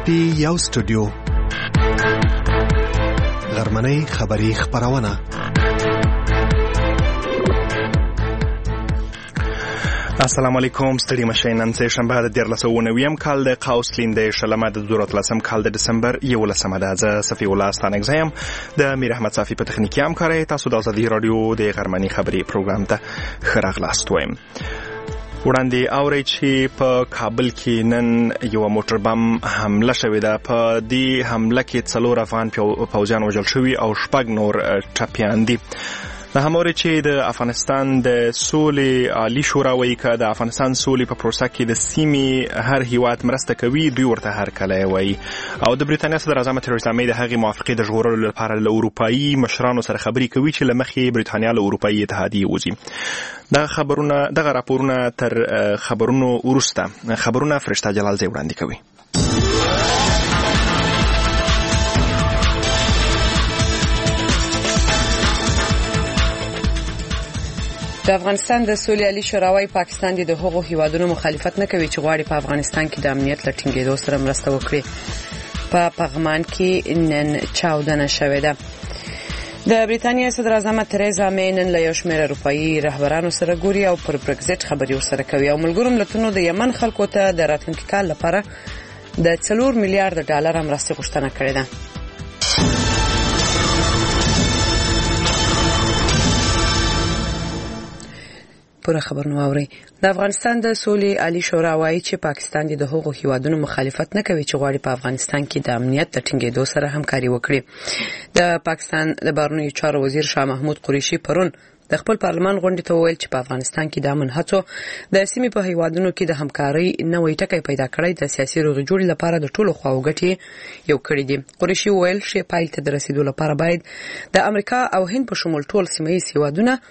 دی یو سټوډیو غرمنۍ خبری خبرونه. السلام علیکم. ستړي مشئ. نن سه شنبه د 1390 کال د قوسلین د شلمه د 2013 کال د دسمبر 11 ده. زه صفی الله ستانګزم د میر احمد صافی په تخنیکی همکاري. تاسو د ازادي رادیو د غرمنۍ خبری پروګرام ته خراغلاست وایم. وړاندې اوري چې په کابل کې نن یو موټر بم حمله شوې ده. په دې حمله کې 4 افغان پوځیان وژل شوي او 6 نور ټپیان دي. د هموري چې د افغانستان د سولې عالی شورا وایي چې د افغانستان سولې په پروسه کې د سیمې هر هیواد مرسته کوي، دوی ورته هر کله وایي. او د بریتانیا صدر اعظم تریزا مې د هغې موافقې د ژغورلو لپاره له اروپایي مشرانو سره خبرې کوي چې له مخې بریتانیا له اروپایي اتحادیې وځي. دغه راپورونه تر خبرونو وروسته خبرونه فرشته جلالزی وړاندې کوي. د افغانستان د سولې عالی شورا وايي پاکستان د هغو هیوادونو مخالفت نه کوي چې غواړي په افغانستان کې د امنیت لټینګېدو سره مرسته وکړي. په پغمان کې نن چاودنه شوې ده. د بریتانیا صدر اعظم تریزا مې نن له یو شمېر اروپایي رهبرانو سره ګوري او پر برگزټ خبري ورسره کوي. او ملګرو ملتونو د یمن خلکو ته د راتلونکي کال لپاره د 4 میلیارډ ډالر مرستې غوښتنه کړې ده. پوره خبرونه اوري. د افغانستان د سولې عالی شورا وايي چې پاکستان د هغو هیوادونو مخالفت نه کوي چې غواړي په افغانستان کې د امنیت د ټینګېدو سره همکاري وکړي. د پاکستان د بهرنیو چارو وزیر شاه محمود قریشي پرون د خپل پارلمان غونډې ته وویل چې په افغانستان کې د امن هڅو د سیمې په هیوادونو کې د همکارۍ نوې ټکی پیدا کړی د سیاسي روغې جوړې لپاره د ټولو خواو ګټې یو کړی دي. قریشي وویل چې پایل ته د رسیدو لپاره باید د امریکا او هند په شمول ټول سیمه ییز هیوادونه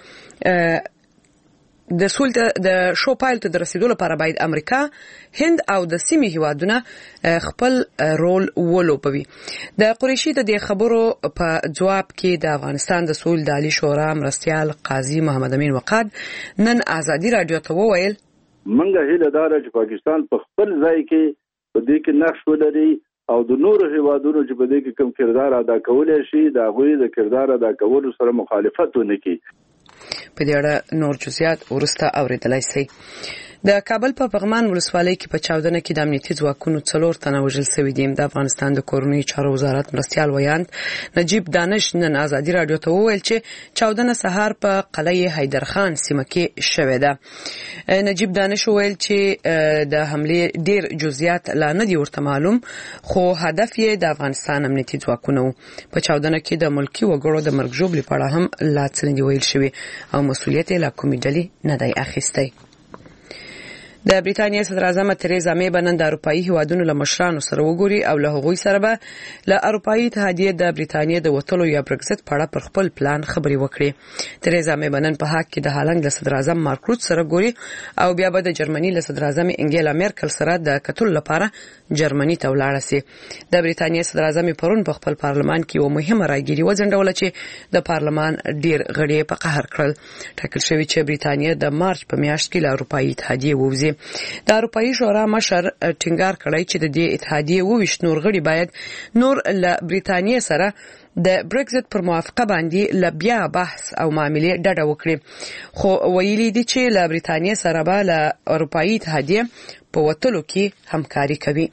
د شو پایل ته د رسیدو لپاره باید امریکا، هند او د سیمې هیوادونه خپل رول ولوبوي. د قریشي د دې خبرو په جواب کې د افغانستان د سولې د عالی شورا مرستیال قاضي محمد امین وقاد نن ازادي رادیو ته وویل منګه هیله دار چې پاکستان په خپل ځای کې په دې کې نقش ولري او د نورو هیوادونو چې په دې کې کوم کردار ادا کولای شي د هغوی د کردار ادا کولو سره مخالفت ونه کوي. په دې اړه نور جزئیات ورسته اوریدلای شئ. د کابل په پغمان ولسوالۍ کې په چاودنه کې د امنیتي ځواکونو 4 تنه وژل شوي دي. د افغانستان د کورنیو چارو وزارت مرستیال ویاند نجیب دانش نن ازادي رادیو ته وویل چې چاودنه سهار په قلعه حیدرخان سیمه کې شوې ده. نجیب دانش وویل چې د حمله ډیر جزئیات لا نه دي ورته معلوم، خو هدف یې د افغانستان امنیتي ځواکونو. په چاودنه کې د ملکی وګړو د مرګ ژوبلې په اړه هم لا څه نه دی ویل شوی او مسؤلیت یې له کومې ډلې نه دی اخیستی. د بریتانیا صدر اعظم تریزا مې بنن د اروپایي هیوادونو له مشرانو سره وګوري او له هغوی سره به له اروپایي اتحادیې د بریتانیا د وټلو یا برگزټ په اړه پر خپل پلان خبري وکړي. تریزا مې بنن په حق کې د هالند له صدر اعظم مارک روت سره ګوري او بیا به د جرمني له صدر اعظم انګیلا میرکل سره د کتل لپاره جرمني ته ولاړ شي. د بریتانیا صدر اعظم پرون په خپل پارلمان کې یو مهمه راګيري وځنډول چې د پارلمان ډیر غړي په قهر کړل. ټاکل شوی چې بریتانیا د مارچ په میاشت کې له اروپایي اتحادیې ووځي. د اروپایي شورا مشر ټینګار کړی چې د دې اتحادیې 22 نور غړي باید نور له بریتانیا سره د برگزټ پر موافقه باندې لبیا بحث او معاملې ډډه وکړي. خو ویلي دي چې له بریتانیا سره به له اروپایي اتحادیې په وټلو کې همکاري کوي.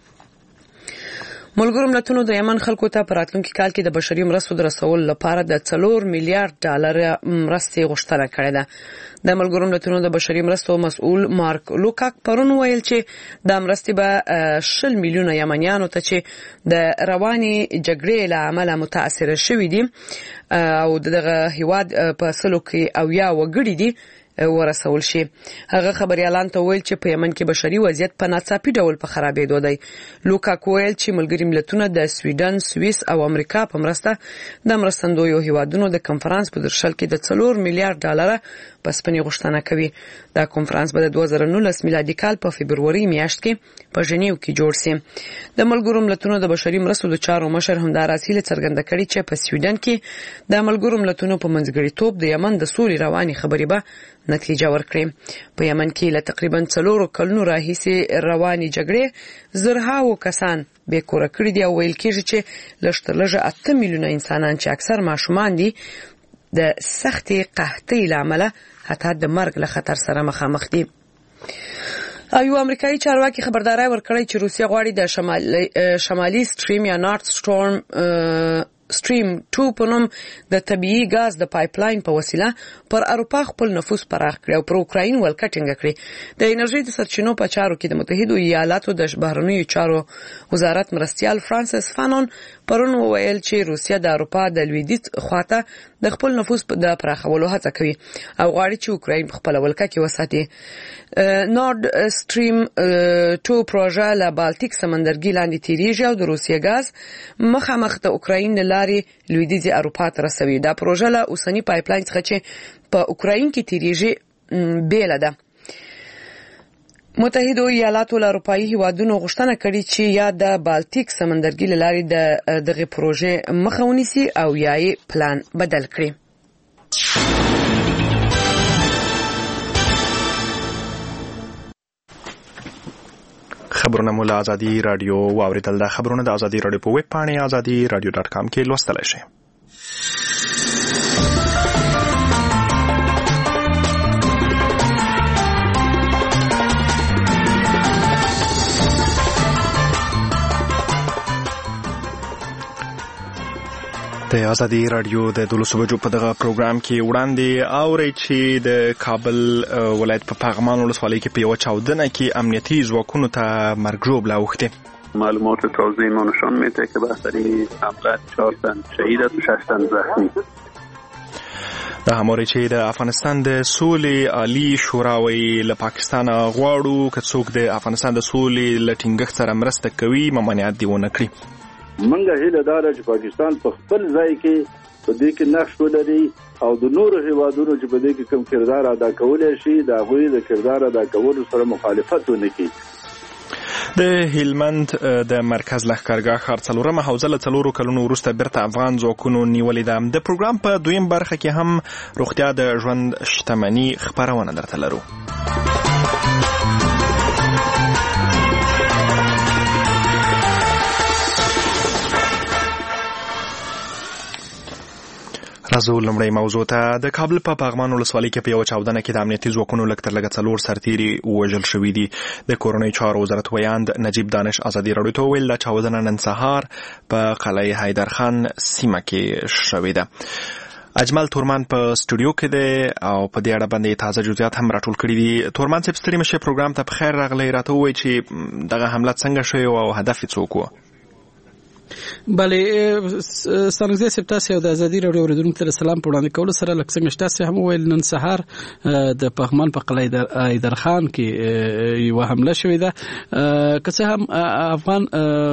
ملګرو ملتونو د یمن خلکو ته په راتلونکي کال کې د بشري مرستو د رسولو لپاره د 4 میلیارډ ډالر مرستې غوښتنه کړې ده. د ملګرو ملتونو د بشري مرستو مسؤل مارک لوکاک پرون ویل چې د مرستې به 10 میلیونه یمنیانو ته چې د رواني جګړې له امله متاثر شوي دي او دغه هیواد په سلو کې او یا وګړي دي ورسول شي. هغه خبريالان ته ویل چې په یمن کې بشري وضعیت په ناڅاپي ډول په خرابېدو دی. لوکاک ویل چې ملګري ملتونه د سویډن، سویس او امریکا په مرسته د مرستندویو هیوادونو د کنفرانس په درشل کې د 4 میلیارډ ډالر پسپنې غوښتنه کوي. دا کنفرانس به د 2019 میلادي کال په فبروري میاشت کې په ژنیو کې جوړ شي. د ملګرو ملتونو د بشري مرستو د چارو مشر همداراز هیله څرګنده کړې چې په سویډن کې د ملګرو ملتونو په منځګړیتوب د یمن د سولې رواني خبرې به نتیجه ورکړې. په یمن کې له تقریبا 4 کلونو راهیسې رواني جګړې زرهاو کسان بې کوره کړي دي او ویل کېږي چې لږترلږه 8 میلیونه انسانان چې اکثر ماشومان دي د سختې قحطۍ له امله حتی د مرګ له خطر سره مخامخ دي. یو امریکایي چارواکي خبرداري ورکړی چې روسیه غواړي د شمالي سټریم یا نارت سټریم 2 په نوم د طبيعي غاز د پایپلاین په وسیله پر اروپا خپل نفوذ پراخ کړي او پر اوکراین ولکټینګ کړي. د انرژي د سرچینو په چارو کې د متحده ایالاتو د بهرنیو چارو وزارت مرستيال فرانسیس فانون پرون وویل چې روسیه د اروپا د لویدیځ خواته د خپل نفوذ د پراخولو هڅه کوي او غواړي چې اوکراین خپل ولکه کې وساتي. نورد سټریم 2 پروژه له بالټیک سمندرګي لاندې تیریږي او د روسیې غاز مخامخ د اوکراین لارې لویدیځ اروپا ته رسوي. دا پروژه له اوسنی پایپلاین څخه چې په اوکراین کې تیریږي بیل ده. متحده ایالاتو له اروپایي هیوادونو غوښتنه کړې چې یا د بالټیک سمندرګي لارې دغه پروژه مخه ونیسي او یا یې پلان بدل کړي. خبرونه مو له ازادي رادیو واوریدل. دا خبرونه د ازادي رادیو په ویب پاڼه azadi.radio.com کې لوستلای شئ. د ازادي رادیو د 12 بجو په دغه پروګرام کې وړاندې اوري چې د کابل ولایت په پغمان ولسوالۍ کې په یو چاودنه کې امنیتي ځواکونو ته مرګ ژوبله اوښتې. معلومات تازه ما نشان میده که به اثر حمله 4 تن شهید و 6 تن زخمی. د هماره چې د افغانستان د سولې عالی شوراوي له پاکستان غواړو که څوک د افغانستان د سولې له ټینګښت سره مرسته کوي ممانعت دی ونه کړي. منګه هیله دار چې پاکستان په خپل ځای کې په دې کې نقش ولري او د نورو هیوادونو چې په دې کې کوم کردار ادا کولای شي دا غوي د کردار ادا کولو سره مخالفت ونه کوي. د هلمند د مرکز لښکرګاه ښار 4مه حوزه له 4 کلونو وروسته بیرته افغان ځواکونو نیولې ده. د پروګرام په دویم برخه کې هم روغتیا د ژوند شتمنۍ خبرونه درته لرو. راځو لومړی موضوع ته. د کابل په پغمان ولسوالۍ کې په یو چاودنه کې د امنیتي ځواکونو لږ تر لږه 4 سرتیري وژل شوي دي. د کورنۍ چارو وزارت ویاند نجیب دانش ازادي راډیو ته وویل دا چاودنه نن سهار په قلعه حیدرخان سیمه کې شوې ده. اجمل تورمان په سټوډیو کې دی او په دې اړه باندې تازه جزئیات هم راټول کړي دي. تورمان صاحب ستړي مشه پروګرام ته بخیر راغلی. راته ووایي چې دغه حمله څنګه شوې او هدف یې څوک و؟ بله سرنګزی صاحب تاسو د ازادي راډیو اوریدونکو ته سلام په وړاندې کولو سره لکه څنګه تاسو هم ویل نن سهار د پغمان په قلعه حیدرخان کې یو حمله شوې ده. که څه هم افغان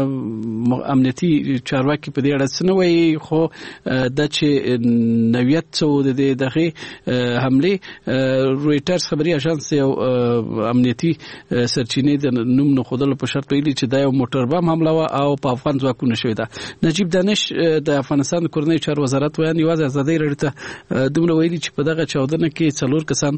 امنیتي چارواکي په دې اړه څه نه وایي خو د چې نویت څو د دغه حمله رويټرز خبري اژانس یو امنیتي سرچینې د نوم نه خودل په شرط ویلي چې دا یو موټر بم حمله و او په افغان ځواکونو شوې ده. نجیب دانش د افغانستان کورنۍ چارو وزارت ویان یوازې ازادي راډیو ته دومره ویلي چې په دغه چاودنه کې 4 کسان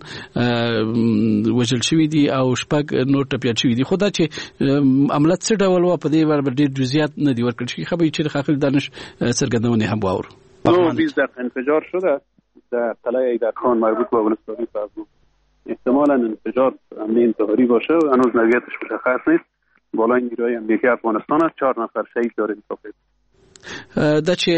وژل شوي دي او 6 نور ټپيان شوي دي. خو دا چې عملیات څه ډول و په دې اړه ډېر جزئیات نه دی ورکړل شوی. خبري چې خاخل دانش سرګندونه هم واور. 20 انفجار شده در قلعه حیدرخان مربوط به ولسوالی پغمان. احتمالاً انفجار عملی انتحاری باشه و هنوز نوعیتش مشخص نیست. بالای نیروهای امنیتی افغانستان 4 نفر شهید داره انتخاب. دا چې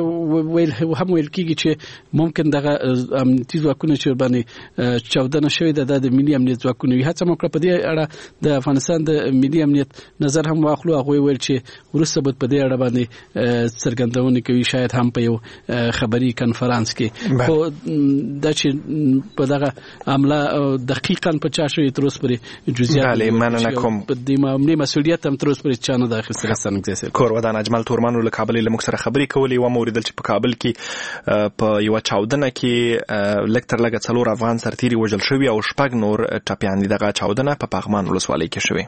هم ویل کېږي چې ممکن دغه امنیتي ځواکونه چې باندې چاودنه شوې ده د ملي امنیت ځواکونه وي. هڅه وکړه په دې اړه د افغانستان د ملي امنیت نظر هم واخلو. هغه ویل چې ورسته به په دې اړه باندې څرګندونه کوي شاید هم په یو خبري کانفرنس کې. خو دا چې په دغه عمله دقیقاً په چا شوې تر اوسه پورې جزئیات په دې معاملې مسؤلیت هم تر اوسه پورې چا نه د اخیستل څنګه کور ودان اجمل تورمان له کابل له موږ سره خبرې کولې و موریدل چې په کابل کې په یو چاودنه کې لږ تر لږه 4 افغان سرتیري وژل شوي او 6 نور ټپيان دي. دغه چاودنه په پغمان ولسوالۍ کې شوې.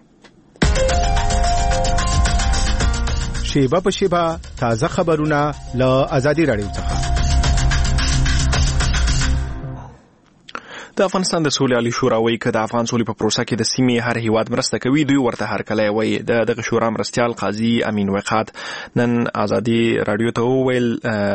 شیبه په شیبه تازه خبرونه له ازادي راډیو څخه. د افغانستان د سولې عالی شورا وایي چې د افغان سولې په پروسه کې د سیمې هر هیواد مرسته کوي. دوی ورته هرکلی وایي. دغه شورا مرستیال قاضي امین وقات نن ازادي رادیو ته وویل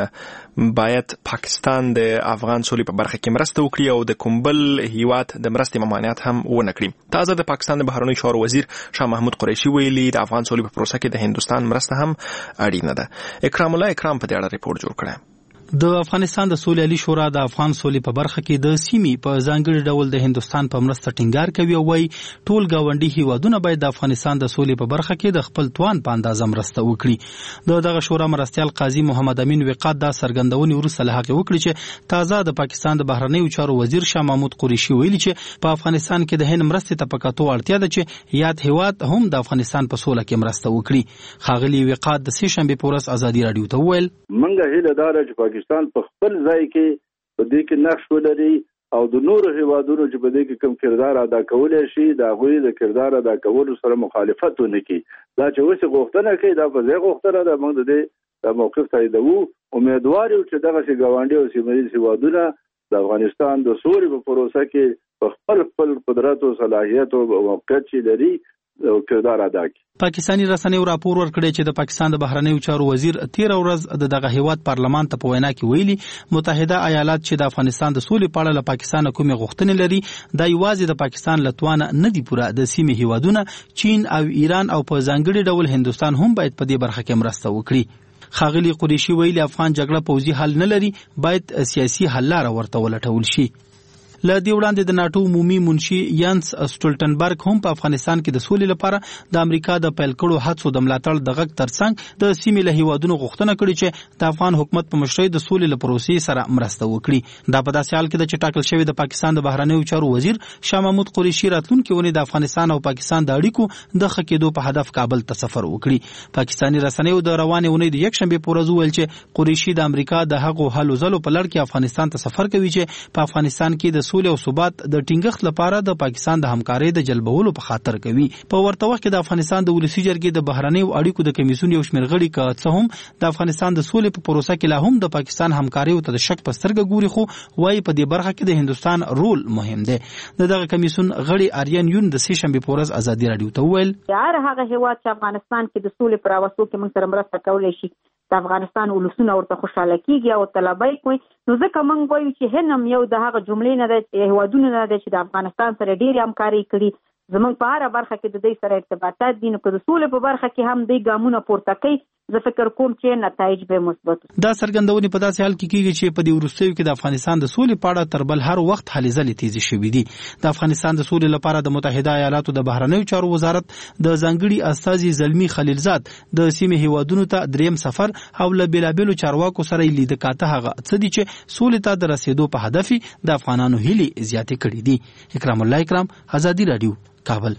باید پاکستان د افغان سولې په برخه کې مرسته وکړي او د کوم بل هیواد د مرستې ممانعت هم ونه کړي. تازه د پاکستان د بهرنیو چارو وزیر شاه محمود قریشي ویلي د افغان سولې په پروسه کې د هندوستان مرسته هم اړینه ده. اکرام الله اکرام په دې اړه ریپورت جوړ کړی. د افغانستان د سولې عالی شورا د افغان سولې په برخه کې د سیمې په ځانګړي ډول د هندوستان په مرسته ټینګار کوي او وايي ټول گاونډي هیوادونه باید د افغانستان د سولې په برخه کې د خپل توان په اندازه مرسته وکړي. دغه شورا مرستیال قاضي محمد امین وقات دا څرګندونې وروسته له هغې وکړي چې تازه د پاکستان د بهرنیو چارو وزیر شاه محمود قریشي ویلي چې په افغانستان کې د هند مرستې ته په کتو اړتیا ده چې یاد هیواد هم د افغانستان په سوله کې مرسته وکړي. ښاغلي وقات د سې شنبې په ورځ ازادي رادیو ته وویل منګه هیله دار چې پاکستان په خپل ځای کې په دې کې نقش ولري او د نورو هیوادونو چې په دې کې کوم کردار ادا کولی شي د هغوی د کردار ادا کولو سره مخالفت ونه کړي. دا چې اوس غوښتنه کوي دا په ځای غوښتنه ده. موږ د موقف تاییدوو. امیدوار یو چې دغسې ګاونډي او سیمه ییز هیوادونه د افغانستان د سولې په پروسه کې په خپل قدرت او صلاحیت او موقعیت چې لري کردار ادا کړي. پاکستانی رسنیو راپور ورکړی چې د پاکستان د بهرنیو چارو وزیر 13 ورځ دغه هیواد پارلمان ته په وینا کې ویلي متحده ایالات چې د افغانستان د سولې په اړه له پاکستان کومې غوښتنې لري دا یوازې د پاکستان له توانه نه دي پوره. د سیمې هیوادونه چین او ایران او په ځانګړي ډول هندوستان هم باید په دې برخه کې مرسته وکړي. ښاغلي قریشي ویلي افغان جګړه پوځي حل نه لري باید سیاسي حل لاره ورته ولټول شي. له دې وړاندې د ناتو عمومي منشي یانس سټولټنبرګ هم په افغانستان کې د سولې لپاره د امریکا د پیل کړو هڅو د ملاتړ د غږ ترڅنګ د سیمې له هیوادونو غوښتنه کړې چې د افغان حکومت په مشرۍ د سولې له پروسې سره مرسته وکړي. دا په داسې حال کې ده چې ټاکل شوی د پاکستان د بهرنیو چارو وزیر شاه محمود قریشي راتلونکي اونۍ د افغانستان او پاکستان د اړیکو د ښه کېدو په هدف کابل ته سفر وکړي. پاکستاني رسنیو د روانې اونۍ د یکشنبې په ورځ وویل چې قریشي د امریکا د هغو هلو ځلو په لړ کې افغانستان ته سفر کوي چې په افغانستان کې د سولې او ثبات د ټینګښت لپاره د پاکستان د همکارۍ د جلبولو په خاطر کوي. په ورته وخت کې د افغانستان د ولسی جرګې د بهرنیو اړیکو د کمیسیون یو شمېر غړي که څه هم د افغانستان د سولې په پروسه کې لا هم د پاکستان همکاریو ته د شک په سترګه ګوري خو وايي په دې برخه کې د هندوستان رول مهم دی. دغه کمیسیون غړي آریان یون د سې شنبې په ورځ ازادي رادیو ته وویل هر هغه هیواد چې افغانستان کې د سولې پر راوستو کې موږ سره مرسته کولی شي د افغانستان ولسونه ورته خوشاله کیږي او طلبای کوي نو ځکه موږ وایو چې هنم یو د هغه جملې نه ده هیوادونه نه ده چې د افغانستان سره ډېرې همکاري کړي. زموږ په هره برخه کې د دې سره ارتباطات دي نو که د سولې په برخه کې هم دوی ګامونه پورته کوي زه فکر کوم چې نتایج به مثبت. دا څرګندونې په داسې حال کې کیږي چې په دې وروستیو کې د افغانستان د سولې په اړه تر بل هر وخت هلې ځلې تیزې شوې دي. د افغانستان د سولې لپاره د متحده ایالاتو د بهرنیو چارو وزارت د ځانګړي استازي زلمي خلیلزاد د سیمې هیوادونو ته دریم سفر او له بیلابیلو چارواکو سره یې لید کاته هغه څه دي چې سولې ته د رسیدو په هدف د افغانانو هیلې زیاتې کړې دي. اکرام الله اکرام ازادي رادیو کابل.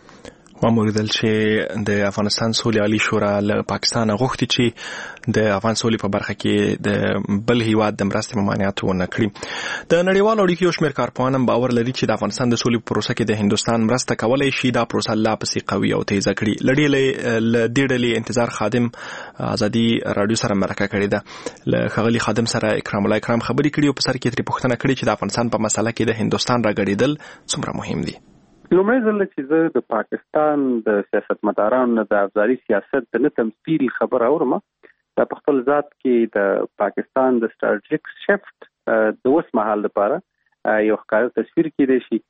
وموریدل چې د افغانستان سولې عالی شورا له پاکستان غوښتي چې د افغان سولې په برخه کې د بل هیواد د مرستې ممانعت ونه کړي. د نړیوالو اړیکو یو شمېر کارپوهان هم باور لري چې د افغانستان د سولې په پروسه کې د هندوستان مرسته کولی شي دا پروسه لا پسې قوي او تیزه کړي. له دې ډلې انتظار خادم ازادي رادیو سره مرکه کړې ده. له ښاغلي خادم سره اکرام الله اکرام خبرې کړي او په سر کې ترې پوښتنه کړې چې د افغانستان په مسله کې د هندوستان راګډېدل څومره مهم دي. لومړی ځل چې زه د پاکستان د سیاستمدارانو د ابزاري سیاست د نه تمثیل خبر اورم دا په خپل ذات کې د پاکستان د سټراټیجیک شفت د اوس مهال لپاره یو ښکاره تصویر کېدی شي.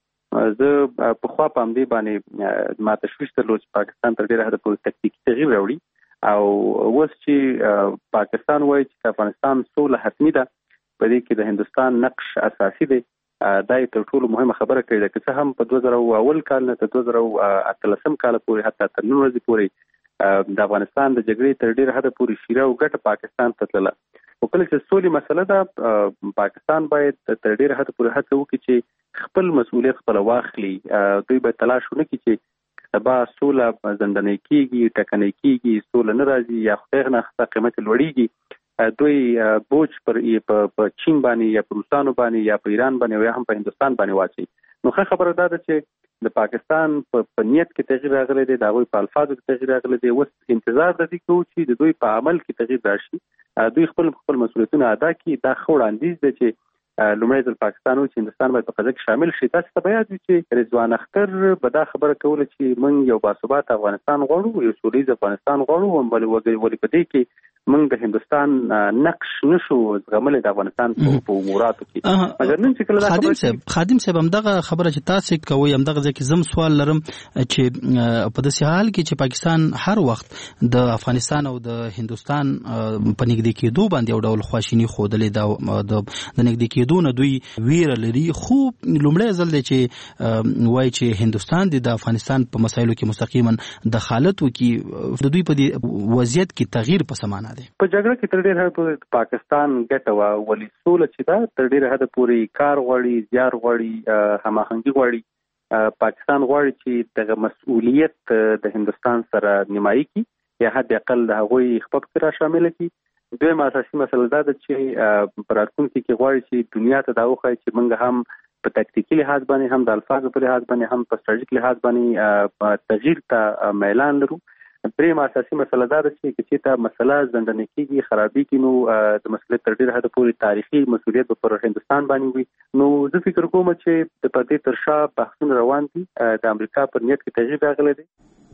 زه په خوا په همدې باندې ما تشویش درلود چې پاکستان تر ډېره حده پورې تکتیکي تغییر راوړي او اوس چې پاکستان وایي چې افغانستان سوله حتمي ده په دې کې د هندوستان نقش اساسي دی. دا یې تر ټولو مهمه خبره کړې ده که څه هم په 2001 کال نه تر 2018 کال پورې حتی تر نن ورځې پورې د افغانستان د جګړې تر ډېره حده پورې شیره او ګټه پاکستان ته تلله. خو کله چې سولې مسله ده پاکستان باید تر ډېره حده پورې هڅه وکړي چې خپل مسؤلیت خپله واخلي. دوی باید تلاش ونه کړي چې سبا سوله زندنۍ کېږي ټکنۍ کېږي سوله نه راځي یا خدای نخواسته قیمت لوړېږي دوی بوج پر چین باندې یا پر روسانو باندې یا په ایران باندې یا هم په هندوستان باندې واچي. نو ښه خبره دا ده چې د پاکستان په نیت کې تغییر راغلی دی د هغوی په الفاظو کې تغییر راغلی دی. اوس انتظار د دې کوو چې د دوی په عمل کې تغییر راشي دوی خپل مسؤلیتونه ادا کړي. دا ښه وړاندیز دی چې لومړی ځل پاکستان او هندستان باید په قضیه کې شامل شي. تاسو ته یاد وي چې رضوان اختر به دا خبره کوله چې موږ یو باثبات افغانستان غواړو، یو سولیز افغانستان غواړو، ولې په دې کې موږ د هندستان نقش نشو زغملای د افغانستان په اموراتو کې. مګر نن چې کله خادم صاحب همدغه خبره چې تاسو کوي همدغه ځکه زم سوال لرم چې په داسې حال کې چې پاکستان هر وخت د افغانستان او د هندستان په نږدې کېدو باندې یو ډول خواشینی خودلې د نږدې کېدو نه دوی ویره لري، خو لومړی ځل دی چې وایي چې هندستان د افغانستان په مسایلو کې مستقیما دخالت وکړي. د دوی په دې وضعیت کې تغییر په سمانه دی. په جګړه کې تر ډېره حده پاکستان ګټه وا ولې سوله چې دا تر ډېره حده پورې کار غواړي، زیار غواړي، هماهنګي غواړي. پاکستان غواړي چې دغه مسؤلیت د هندستان سره نیمایي کړي یا حد اقل د هغوی خپل را شامل کړي. دویمه اساسي مسله دا ده چې په راتلونکي کې غواړي چې دنیا ته دا وښایي چې موږ هم په تکتیکي لحاظ باندې، هم د الفاظو په لحاظ باندې، هم په ستراتیژیک لحاظ باندې تغییر ته میلان لرو. درېمه اساسي مسله دا ده چې چې مسله زندنه کېږي، خرابېږي، نو د مسلې تر ډېره حده پورې تاریخي مسؤلیت به پر هندستان باندې وي. نو زه فکر کوم چې د پدې تر شا بحثونه روان دي، د امریکا پر نیت کې تغییر راغلی دی.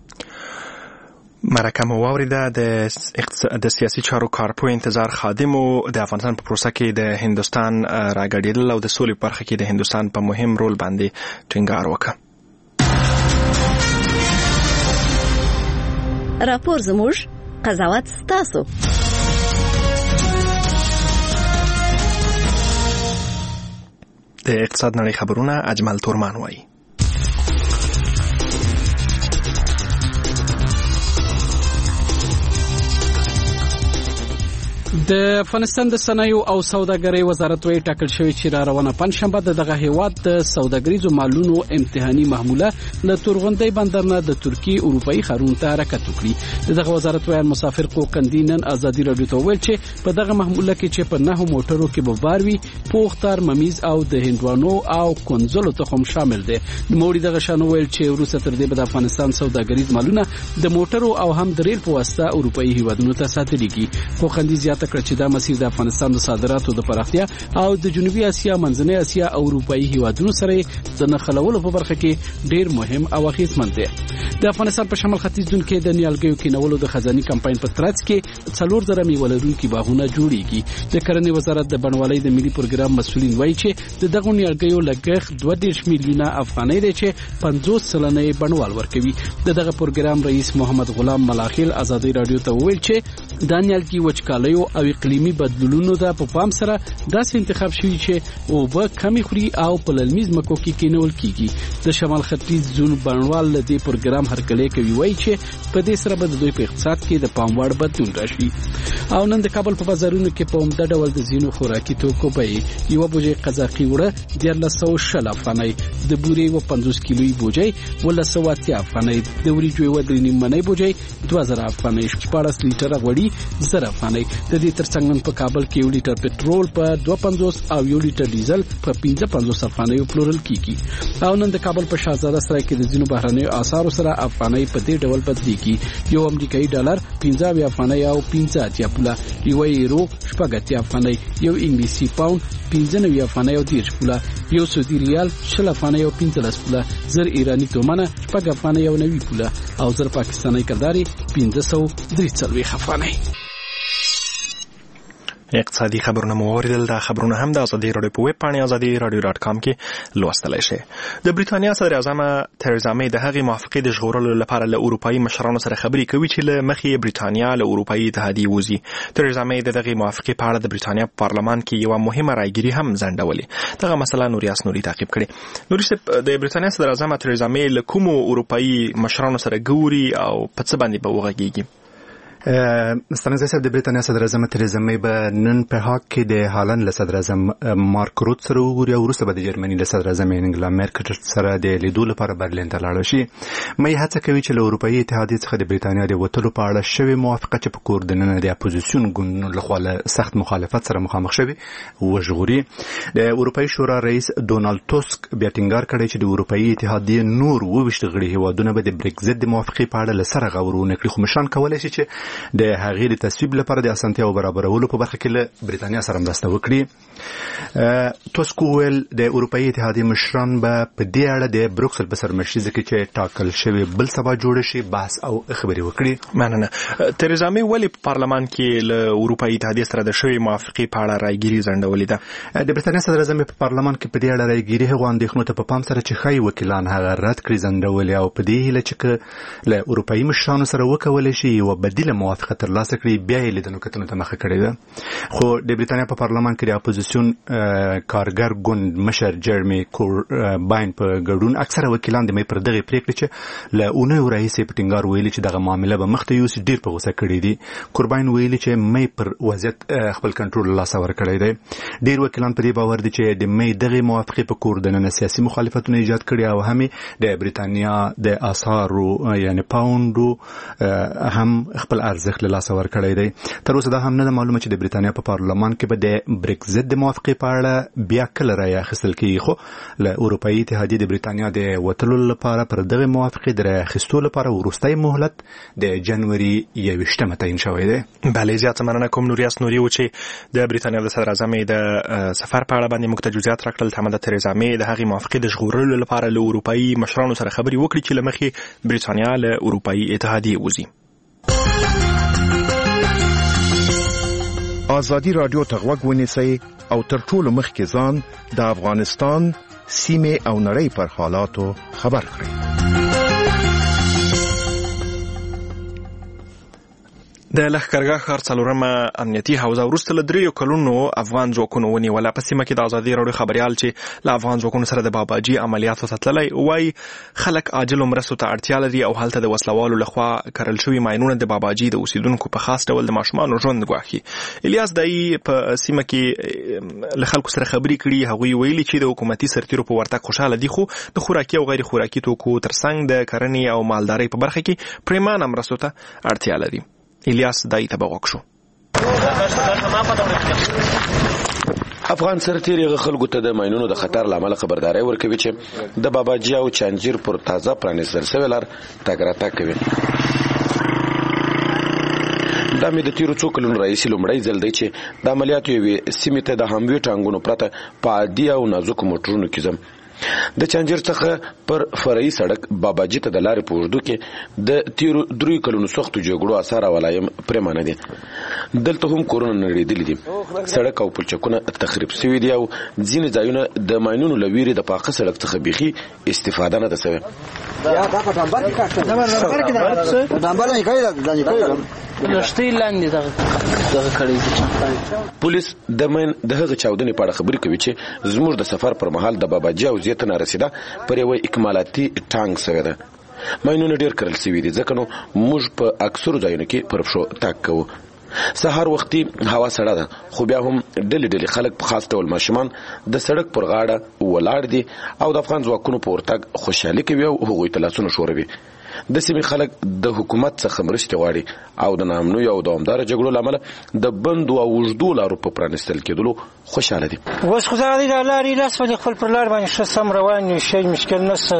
مرکه مو واوریده د سیاسي چارو کارپوه انتظار خادم او د افغانستان په پروسه کې د هندستان راګډېدل او د سولې په برخه کې د هندستان په مهم رول باندې ټینګار وکړ. راپور زموږ، قضاوت ستاسو. د اقتصاد نړۍ خبرونه اجمل تورمان وایي. د افغانستان د صنایع او سوداګرۍ وزارت وایي ټاکل شوی چې را روانه پنځشنبه دغه هیواد د سوداګریزو مالونو امتحاني محموله له تورغندۍ بندر نه د ترکیې اروپאי ښارونو ته حرکت وکړي. دغه وزارت وایي مسافر قوقندي نن ازادي رادیو ته ویل چې په دغه محموله کې چې په 9 موټرو کې به بار وي، پوختار، ممیز او د هندوانو او کنزلو تخم شامل دي. نوموړي دغه شانو ویل چې وروسته تر دې به د افغانستان سوداګریز مالونه د موټرو او هم د ریل په واسطه اروپאי هیوادونو ته ساتلېږي. قوقندي زیاته کړ چې دا مسیر د افغانستان د صادراتو د پراختیا او د جنوبي اسیا، منځنۍ اسیا او اروپאי هیوادونو سره د نښلولو په برخه کې ډیر مهم او اغیزمن دی. د افغانستان په شمال ختیځ دون کې د نیالګیو کینولو د خزاني کمپاین په ترڅ کې 4000 میوه لرونکي باغونه جوړیږي. د کرنې وزارت د بڼوالۍ د ملي پروګرام مسؤلین وایي چې د دغه نیالګیو لګښت 2.5 میلیونه افغانۍ دی چې 50% بڼوال ورکوي. دغه پروګرام رئیس محمد غلام ملاخیل ازادي رادیو ته ویل چې د نیالګي وچکالیو او اقلیمي بدلونونو ته په پام سره داسې انتخاب شوی چې اوبه کمی خوري او په للمیز مکو کې کینول کیږي. د شمال ختیځ زون بڼوال له دې پروګرام هرکلی کوي، وایي چې په دې سره به د دوی په اقتصاد کې د پام وړ بدلون راشي. او نن د کابل په بازارونو کې په عمده ډول د ځینو خوراکي توکو بیې یو بوجۍ قزاقي وړه 1310 افغانۍ، د بورې و 50 کیلوي بوجۍ 1280 افغانۍ، د وریجو و 3 منۍ بوجۍ 2000 افغانۍ، 14 لیټره غوړي 1000 افغانۍ. د دې ترڅنګ په کابل کې 1 لیټر پټرول په 250 او 1 لیټر ډیزل په 55 افغانۍ پلورل کیږي. او نن د کابل په شاهزاده سرای کې د ځینو بهرنیو اسعارو سره افغانۍ په دې ډول بدلېږي. یو امریکایي ډالر 15 افغانۍ او 15 پوله، یو یورو 14 افغانۍ، یو انګلیسي پاوند 15 افغانۍ او 10 پوله، یو سعودي ریال 20 افغانۍ او 15 پوله، زر ایرانی تومانه 14 افغانۍ او 90 پوله، او زر پاکستاني کرداري 1543 افغانۍ. اقتصادي خبرونه مو اوریدل. دا خبرونه هم د ازادي رادیو په ویب پاڼه azadi.radio.com کې لوستلای شئ. د بریتانیا صدر اعظم تریزا می د هغې موافقې د ژغورلو لپاره له اروپאי مشرانو سره خبرې کوي چې له مخې بریتانیا له اروپאי اتحادیې وځي. تریزا می د دغې موافقې په اړه د بریتانیا په پارلمان کې یو مهمه رایګیري هم ځنډولې. دغه مسله نوریاس نوري تعقیب کړي. نوري د بریتانیا صدر اعظم تریزا می له کومو اروپאי مشرانو سره ګوري او په څه باندې به وغږیږي؟ ستانزه صاحب د بریتانیا صدر اعظم تریزا می به نن په هاګ کې د هالند له صدر اعظم مارک روت سره وګوري او وروسته به د جرمني له صدر اعظم انګلا مرکل سره د لیدو لپاره برلین ته لاړ شي. مې هڅه کوي چې له اروپאי اتحادیې څخه د بریتانیا د وټلو په اړه شوی موافقه چې په کور د نن د اپوزیسیون ګوندونو لخوا له سخت مخالفت سره مخامخ شوی وژغوري. د اروپאי شورا رئیس ډونالد ټوسک بیا ټینګار کړی چې د اروپאי اتحادیې نور 22 غړي هیوادونه به د بریکزټ د موافقې په اړه له سره غور ونه کړي، خو مشان کولای شي چې د هغې د تصویب لپاره د اسانتیاو برابرولو په برخه کې له بریتانیا سره مرسته وکړي. توسک وویل د اروپایي اتحادیې مشران به په دې اړه د بروکسل په سرمشریزه کې چې ټاکل شوی بل سبا جوړ شي بحث او خبرې وکړي. مننه. تریزا مې ولې په پارلمان کې له اروپایي اتحادیې سره د شوی موافقې په اړه رایګیري ځنډولې ده؟ د بریتانیا صدر اعظم په پارلمان کې په دې اړه رایګیري هغو اندېښنو ته په پام سره چې ښایي وکیلان هغه رد کړي ځنډولې او په دې هیله چې له اروپایي مشرانو سره وکولی شي یوه بدیله موافقه ترلاسه کړي بیا یې لیدنو کتنو ته مخه کړې ده. خو د بریتانیا په پارلمان کې د اپوزیسیون کارګر ګوند مشر جرمی کورباین په ګډون اکثره وکیلان د مې پر دغه پریکړې چې له اونیو راهیسې په ټینګار ویلي چې دغه معامله به مخته یوسي ډیر په غوسه کړي دي. کورباین ویلي چې مې پر وضعیت خپل کنټرول له لاسه ورکړی دی. ډیر وکیلان په دې باور دي چې د مې دغه موافقې په کور دننه سیاسي مخالفتونه ایجاد کړي او هم د بریتانیا د اسعارو یعنی پاوندو هم خپل ارزښت له لاسه ورکړی دی. تر اوسه دا هم نه معلومه چې د بریتانیا په پارلمان کې به د برېکزټ د موافقې په اړه بیا کله رایه اخیستل کیږي. خو له اروپایي اتحادیې د بریتانیا د وتلو لپاره پر دغه موافقې د رایه اخیستو لپاره وروستی مهلت د جنوري 21 تعیین شوی دی. بله، زیات مننه کوم نوریاس نوري و چې د بریتانیا د صدر اعظم د سفر په اړه باندې موږ ته جزئیات راکړل. تمه ده تریزا مې د هغې موافقې د ژغورلو لپاره له اروپایي مشرانو سره خبرې وکړي چې له مخې بریتانیا له اروپایي اتحادیې وځي. ازادي رادیو ته غوږ ونیسئ او تر ټولو مخکې ځان د افغانستان سیمې او نړۍ پر حالاتو خبر کړئ. د لښکرګاه ښار څلورمه امنیتي حوزه وروسته له 3 کلونو افغان ځواکونو ونیوله. په سیمه کې د ازادي راډیو خبریال چې له افغان ځواکونو سره د باباجي عملیاتو ته تللی وایي خلک عاجلو مرستو ته اړتیا لري او هلته د وسلوالو لخوا کرل شوي ماینونه د باباجي د اوسیدونکو په خاص ډول د ماشومانو ژوند ګواښي. الیاس دایي په سیمه کې له خلکو سره خبرې کړي. هغوی ویلي چې د حکومتي سرتیرو په ورتګ خوشاله دي، خو د خوراکي او غیر خوراکي توکو ترڅنګ د کرنې او مالدارۍ په برخه کې پریمانه مرستو ته اړتیا لري. الیاس دای ته بغوښ شو. افغان سرتیري خلکو ته د ماینونو د خطر لامل خبرداري ورکوي چې د باباجي او چانجیر پر تازه پرانیستل شوی لار تګ راتګ کوي. دا مې د تیرو څو کلونو راهیسې لومړی ځل دی چې د عملیاتو یوې سیمې ته د هموي ټانګونو پرته په عادي او نازکو موټرونو کې ځم. د چانجیر څخه پر فرعي سړک باباجي ته د لارې په اوږدو کې د تیرو 3 کلونو سختو جګړو اثار او علایم پرېمانه دي. دلته هم کورونه نړېدلي دي، سړک او پلچکونه تخریب شوي دي او ځینې ځایونه د ماینونو له ویرې د پاخه سړک څخه بیخي استفاده نه ده شوې. پولیس د ماین د هغه چاودنې په اړه خبرې کوي چې زموږ د سفر پر مهال د باباجي او زیته نه رسیده پر یو اکمالاتي ټانک شوی ده. ماینونه ډیر کرل شوي دي، ځکه نو موږ په اکثرو ځایونو کې پر پښو تګ کوو. سهار وختي هوا سړه ده، خو بیا هم ډلې خلک په خاص ډول ماشومان د سړک پر غاړه ولاړ دي او د افغان ځواکونو په ورتګ خوشحالي کوي او هغوی ته لاسونه ښوروي. د سیمې خلک د حکومت څخه مرستې غواړي او د ناامنیو او دوامداره جګړو له امله د بندو او اوږدو لارو په پرانیستل کېدلو خوشحاله دي. اوس خو دغه د لارې لاس ولې خپل پر لار باندې ښه سم روان یو، شی مشکل نشته.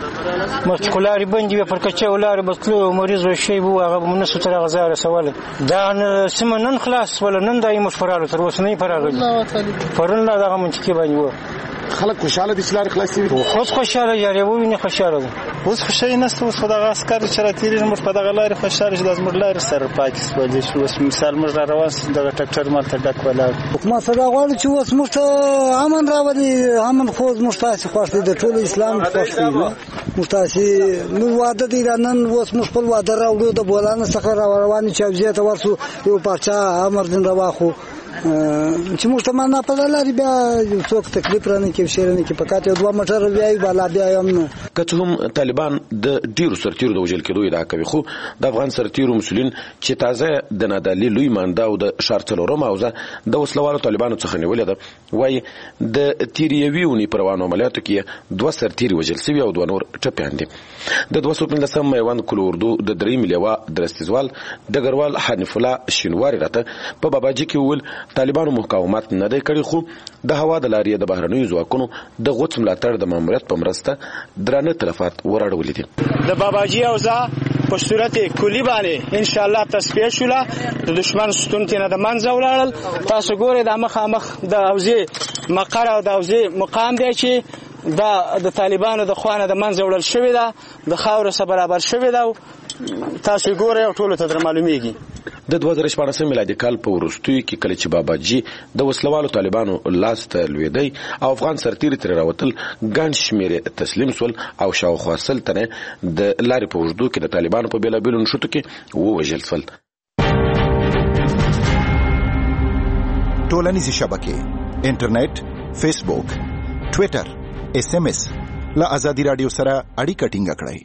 مخکې خو لارې بندې وې، پر کچه لارې به تلو، مریض و شی به و، هغه به نسو تر هغه ځایه رسولی. دا سیمه نن خلاص شوله، نن دا یې موږ فرالو، تر اوسه نه یې فرالو. پرون لا دغه منطقې باندې و. خلک خوشاله دي چې لارې خلاصې وي؟ اوس خوشاله دي، یارې ووینې خوشاله دي. اوس خو شی نشته، اوس خو دغه عسکر چې راتېرېږي موږ په دغه لارې خوشاله چې دا زموږ لارې سره پاکې شولې چې اوس مثال موږ را روان شو دغه ټکټر مالته ډک ولاړ. حکومت سره غواړي چې اوس موږ ته امن راولي. امن خو موږ تاسې خوښ دی، د ټول اسلام خوښ دی. موږ تاسې موږ واده دی نن اوس موږ خپل واده راوړو د بولانه څخه روانې چې اوزیه ته ورسو یو پاچا امر دین رواخو چې موږ ته معنا په لارې بیا یو څوک تکلیف رانه کې شیرنه کې پکات یو 2 موټر بیا بالا بیا هم که څه هم طالبان د ډیرو سرتیرو د وژل کېدو ادعا کوي، خو د افغان سرتیرو مسؤلین چې تازه د نادعلي لوی مانده او د ښار څلورمه حوزه د وسلوالو طالبانو څخه نیولې ده، وایي د تیرې یوې اونۍ په روانو عملیاتو کې 2 سرتیري وژل شوي او 2 نور ټپیان دي. د 215 میوند کلو اردو د 3 لیوا درستیزوال ډګروال حنیف الله شینواری راته په باباجي کې وویل طالبانو مقاومت نه دی کړی، خو د هوا د لارې د بهرنیو ځواکونو د غوڅ ملاتړ د ماموریت په مرسته درانه تلفات وراړولي دي. د باباجي حوزه په صورت کلی باندې ان شاء الله تصفیه شوله د دشمن ستون تنه د منځ ولاړل تاسو ګورئ د مخامخ د اوزې مقر او د اوزې مقام دی چې دا د طالبانو د خوانه د منځ وړل شوی دا د خاور سره برابر شوی دا تاسو ګورئ او ټول ته در معلومیږي د 2014 میلادي کال په وروستیو کې کله چې باباجي د وسلوالو طالبانو لاس ته لویدی او افغان سرتیري تر راوتل ګڼ شمېر تسلیم سول او شاوخوا 100 تنه د لارې په اوږدو کې د طالبانو په بیلابیلو نښتو کې ووژل سول. ټولنیزې شبکې انټرنیټ، فیسبوک، ټویټر، SMS له ازادي رادیو سره اړیکه ټینګه کړئ.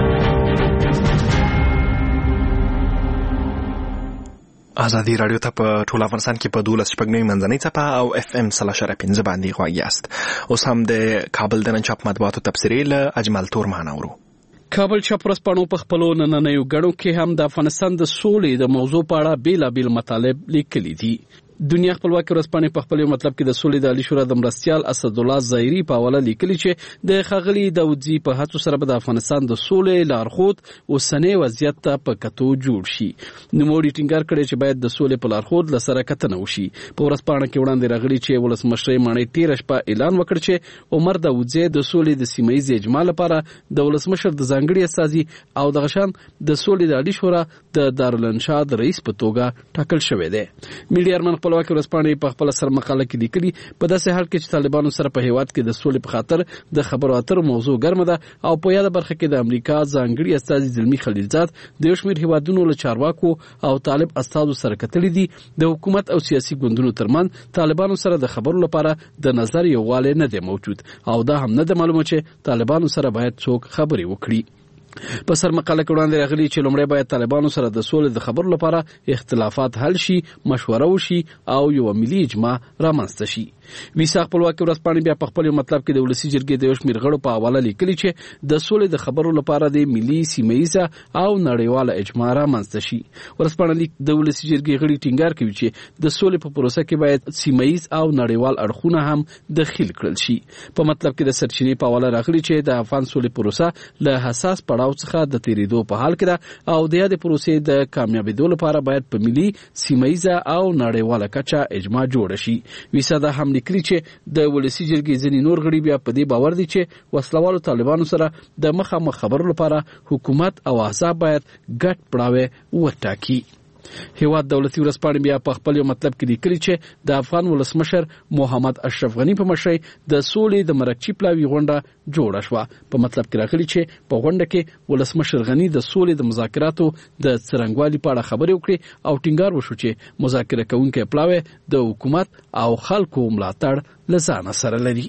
ازادي رادیو ته په ټول افغانستان کې په 12 شپږ منځنۍ څپه او FM 3.5 باندې غواړئ یاست. اوس هم د کابل د نن چاپ مطبوعاتو تفسیري له اجمل تورمان اورو. کابل چاپرسپانو په خپلو نننیو غړو کې هم د افغانستان د سولې د موضوع په اړه بیلابیل مطالب لیکلي دي. دنیا خپلواکي ورځپاڼې په خپل مطلب کې د سولې د عالی شورا د مرستیال اسد الله ظاهری په حواله لیکلي چې د خغلی داودزی په هڅو سره د افغانستان د سولې لارښود اوسنۍ وضعیت ته په کتو جوړ شي. نوموړي ټینګار کړی چې باید د سولې په لارښود لسره کتنه وشي. په ورځپاڼه کې وړاندې راغلي چې ولسمشر مانی 13 شپه اعلان وکړ چې عمر داودزی د سولې د سیمایي اجماع لپاره د ولسمشر د ځانګړي استازي او د غشان د سولې د عالی شورا د دارالانشا د رئیس په توګه ټاکل شوی دی. میډیارمن خپلواکي ورځپاڼې په خپل سر مقاله کې لیکلي په داسې حال کې چې طالبانو سره په هیواد کې د سولې په خاطر د خبرو اترو موضوع ګرمه ده او په یاده برخه کې د امریکا ځانګړي استازي زلمی خلیلزاد د یو شمېر هیوادونو له چارواکو او طالب استازو سره کتلي دي. د حکومت او سیاسي ګوندونو ترمن طالبانو سره د خبرو لپاره د نظر یووالی نه دی موجود او دا هم نه ده معلومه چې طالبانو سره باید څوک خبرې وکړي. په سر مقاله کې وړاندې راغلي چې لومړی باید طالبانو سره د سولې د خبرو لپاره اختلافات حل شي، مشوره وشي او یو ملي اجماع رامنځته شي. ویسا خپلواکي ورځپاڼې بیا په خپل مطلب کې د ولسی جرګې د یو شمېر غړو په حواله لیکلي چې د سولې د خبرو لپاره د ملي، سیمه‌ییزه او نړیواله اجماع رامنځته شي. ورځپاڼه لیک د ولسی جرګې غړي ټینګار کوي چې د سولې په پروسه کې باید سیمه‌ییز او نړیوال اړخونه هم دخیل کړل شي. په مطلب کې د سرچینې په حواله راغلي چې د افغان سولې پروسه له حساس پړاو څخه د تیریدو په حال کې ده او د دې پروسې د کامیابیدو لپاره باید په ملي، سیمه‌ییزه او نړیواله کچه اجماع جوړ شي. ویسا دا هم لیکلي چې د ولسی جرګې ځینې نور غړي بیا په دې باور دي چې وسلوالو طالبانو سره د مخامخ خبرو لپاره حکومت او احزاب باید ګډ پړاوی وټاکي. هیواد دولتي ورځپاڼې بیا په خپل مطلب کې لیکلي چې د افغان ولسمشر محمد اشرف غنی په مشرۍ د سولې د مرکچی پلاوی غونډه جوړه شوه. په مطلب کې راغلي چې په غونډه کې ولسمشر غنی د سولې د مذاکراتو د څرنګوالي په اړه خبرې وکړي او ټینګار وشو چې مذاکره کوونکي پلاوی د حکومت او خلکو ملاتړ لزان سره لري.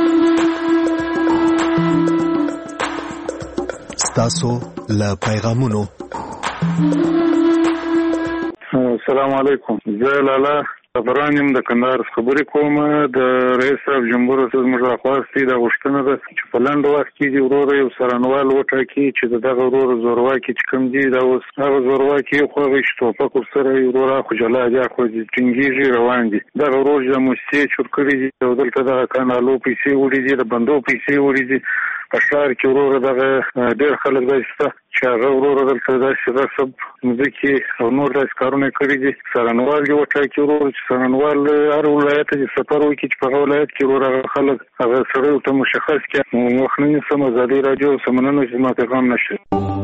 ستاسو له پیغامونو. السلام علیکم. زه لالا خبرانیم د کندهار خبرې کوم. د رئیس صاحب جمهور رئیس زموږ راخواستي د غوښتنه ده چې په لنډ وخت کې د ورور یو سرانوال وټاکي چې دغه ورور زورواکي چې کوم دي دا اوس هغه زورواکي خو هغه شتوپک ورسره ورور خو جلا دي خو ټینګېږي روان دي. دغه ورور د موسسې چور کړي دي او دلته دغه کانالو پیسې وړي دي د بندو پیسې وړي دي. په ښار کې ورور دغه ډېر خلک داسې شته چې هغه ورور دلته داسې غصب ځمکې او نور داسې کارونه کړي دي. څارنوال دې وټاکي ورور چې څارنوال هر ولایت ته سفر وکړي چې په هغه ولایت کې ورور هغه خلک هغه سړی ورته مشخص کړي. وخت نه نیسم ازادي راډیو څه مننه چې ما پیغام نشي.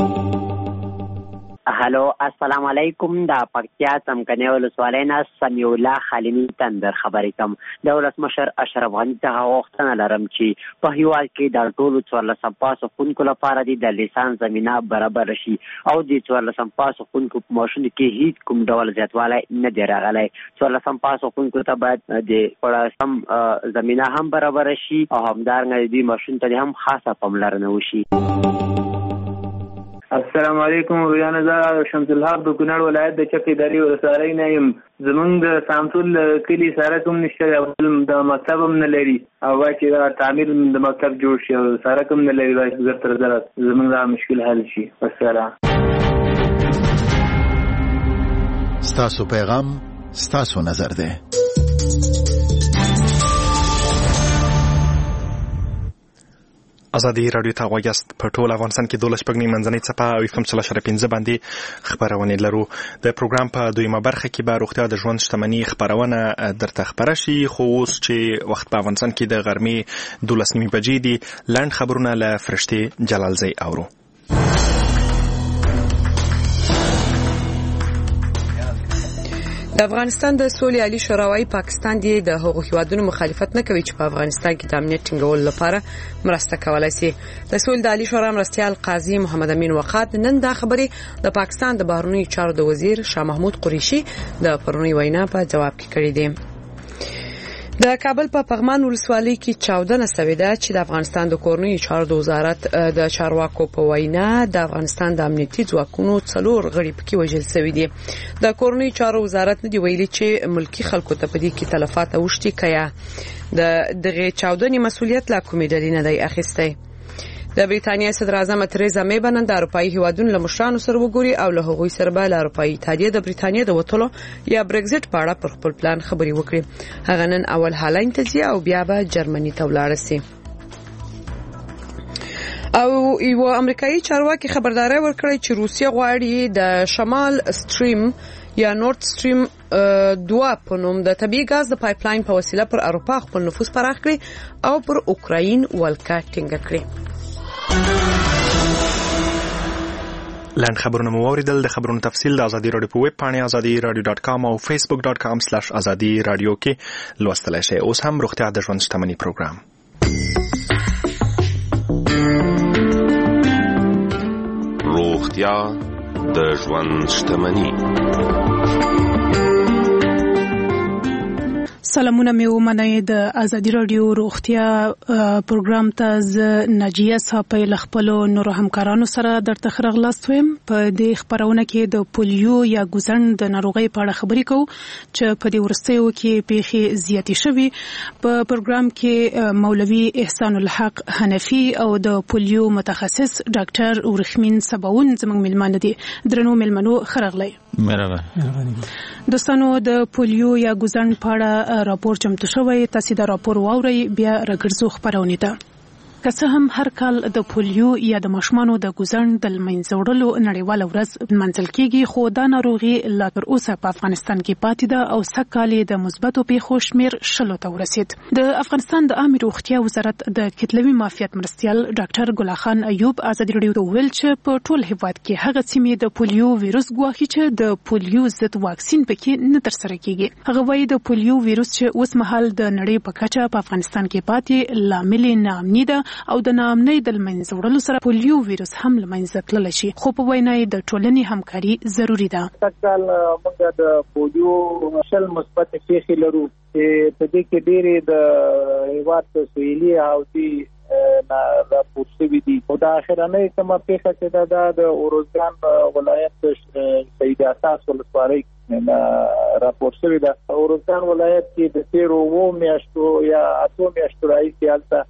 هلو السلام علیکم. د پکتیا څمکنیو ولسوالۍ نه سمیع الله خلیلي تندر خبرې کوم. د ولسمشر اشرف غني څخه غوښتنه لرم چې په هیواد کې د ټولو 14 پاسو خونکو لپاره د لیسانس زمینه برابر شي او د 14 پاسو خونکو په ماشین کې هیڅ کوم ډول زیاتوالی نه دی راغلی. 14 پاسو خونکو ته باید د پړسم زمینه هم برابر شي او همدارنګه د ماشین ته هم خاصه پاملرنه وشي. السلام علیکم. رویانه زه شمس الحق د کونړ ولایت د چک اداري ولسوالۍ نه یم. زمونږ د سامتول کلي سړک هم نشته او د مکتب هم نه لري او باید چې دا تعمیر د مکتب جوړ شي او سړک هم نه لري باید زر تر زره زمونږ دا مشکل حل شي. والسلام. ستاسو پیغام ستاسو نظر ده. ازادي رادیو ته غوږیاست. په ټول افغانستان کې 12 منځنۍ څپه او 1.15 باندې خبرونه لرو. د پروګرام په دویمه برخه کې به روغتیا د ژوند شتمنۍ خبرونه درته خبره شي، خو اوس چې وخت په افغانستان کې د غرمې 12 بجې دي، لاند خبرونه له فرشتي جلالزی اورو. د افغانستان د سولې عالی شورای پاکستان دی د هغو هیوادونو مخالفت نه کوي چې په افغانستان کې د امنیت ټینګولو لپاره مرسته کولای شي. د سولې د عالی شورای مرستیال قاضي محمد امین وقات نن دا خبري د پاکستان د بهرنیو چارو د وزیر شاه محمود قریشي د پرونی وینا په جواب کې کړی دی. د کابل په پغمان ولسوالۍ کې 14 سوي ده چې د افغانستان د کورنیو چارو د وزارت د چارواکو په وینا د افغانستان د امنیتي ځواکونو 4 غړي پکې وژل شوي دي. د کورنیو چارو وزارت ندی ویلي چې ملکی خلکو ته په دې کې تلفات اوښتي کیا دغه 14 مسؤلیت لا کومې ډلې نه دی اخیستی. د بریتانیا صدر اعظم تریزا می بنن د اروپאי هیوادونو له مشرانو سره وګوري او له هغوی سره به له اروپאי اتحادیه د بریتانیا د وټلو یا برگزټ په اړه پر خپل پلان خبري وکړي. هغه نن اول هالند ته ځي او بیا به جرمني ته ولاړ شي. او یو امریکایي چارواکي خبرداري ورکړی چې روسیه غواړي د شمال سټریم یا نورد سټریم 2 په نوم د طبيعي غاز د پایپلاین په وسیله پر اروپا خپل نفوذ پراخ کړي او پر اوکراین ولکه ټینګه کړي. لاند خبرونه مو اوریدل. د خبرونو تفصیل د ازادي رادیو په ویب پاڼه azadiradio.com او facebook.com/azadiradio کې لوستلای شئ. اوس هم روغتیا د ژوند شتمنۍ پروګرام. روغتیا د ژوند شتمنۍ. سلامونه مې ومنئ. د ازادي رادیو روغتیا پروګرام ته ز ناجیه صاحب له خپل نورو همکارانو سره درته خرغلاست ویم. په دې خبرونه کې د پولیو یا ګوزن د ناروغۍ په اړه خبرې کوو چې په دې ورستیو کې پیښې زیاتې شوي. په پروګرام کې مولوي احسان الحق حنفي او د پولیو متخصص ډاکټر ورخمین سباون زموږ ملمانه دي. درنو ملمنو خرغلی. مرحبا. دوستانو د پولیو یا ګوزن په اړه راپور چمتو شوی. تاسو دا راپور واورئ بیا راګرځو خبرونه ته. که څه هم هر کال د پولیو یا د ماشومانو د ګوزن د منځه وړلو نړیواله ورځ منځل کیږي، خو دا ناروغي لا تر اوسه په افغانستان کې پاتې ده او سږ د مثبتو پیښو شمیر 10 ته ورسید. د افغانستان د عامه روغتیا وزارت د کتلوي معافیت مرستیال ډاکټر ګل خان ایوب ازادي رادیو ته ویل چې په ټول هیواد کې هغه سیمې د پولیو ویروس ګواښي چې د پولیو ضد واکسین پکې نه تر سره کیږي. هغه وایي د پولیو ویروس چې اوس مهال د نړۍ په کچه په افغانستان کې پاتې لامل ناامني ده او د ناامنۍ د منځه وړلو سره پولیو ویروس هم له منځه تللی شي، خو په وینا د ټولنې همکاري ضروری ده. تکل موږ د پولیو شل مثبت پیښې لرو چې په دې کې ډېرې د هیواد سویلي حوزې راپور شوي دي. او د اخرنۍ کومه پیښه چې ده د اروزګان ولایت سید اساس ولسوالۍ راپور شوي ده. اروزګان ولایت کې د 13 میاشتو یا 8 میاشتو راهیسې هلته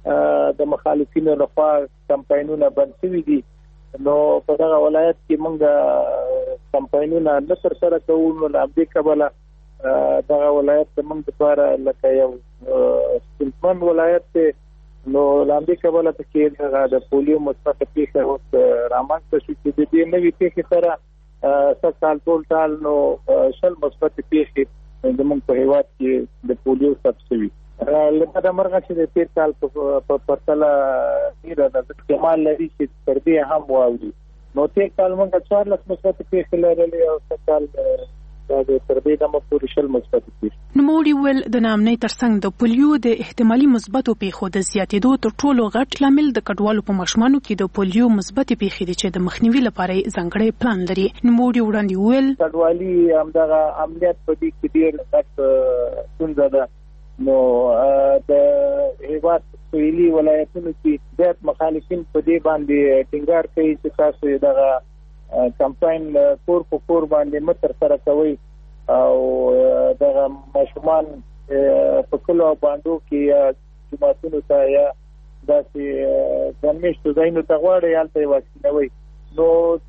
د مخالفینو لخوا کمپاینونه بند شوي دي. نو په دغه ولایت کې موږ کمپاینونه نه ترسره کوو. نو له همدې کبله دغه ولایت زموږ دپاره لکه یو ستونزمن ولایت دی. نو له همدې کبله پکې دغه د پولیو مثبته پیښه اوس رامنځته شوې چې د دې نوې پیښې سره سږ کال ټول ټال نو 10 مثبتې پیښې زموږ په هیواد کې د پولیو ثبت شوي. لکه د مرغه چې د تیر کال په پرتله ډېره د احتمال لري چې تر دې هم واوړي. نو تیر کال موږ 14 مثبتې پیښې لرلې او سږ کال د تر دې دمه پورې 10 مثبتې پیښې. نوموړي ویل د ناامنۍ ترڅنګ د پولیو د احتمالي مثبتو پیښو د زیاتېدو تر ټولو غټ لامل د کډوالو په ماشومانو کې د پولیو مثبتې پیښې دي چې د مخنیوي لپاره ځانګړی پلان لري. نوموړي وړاندې ویل کډوالي همدغه امنیت په دې کې ډېر غټ ستونزه ده. نو د هیواد سویلي ولایتونو کې زیات مخالفین په دې باندې ټینګار کوي چې تاسو دغه کمپاین کور په کور باندې متر سره کوي او دغه ماشومان په کلو باندې کې جماعتونو ته یا داسې ځانمشتو ځایونو ته غواړي هلته یې واکسینوي. نو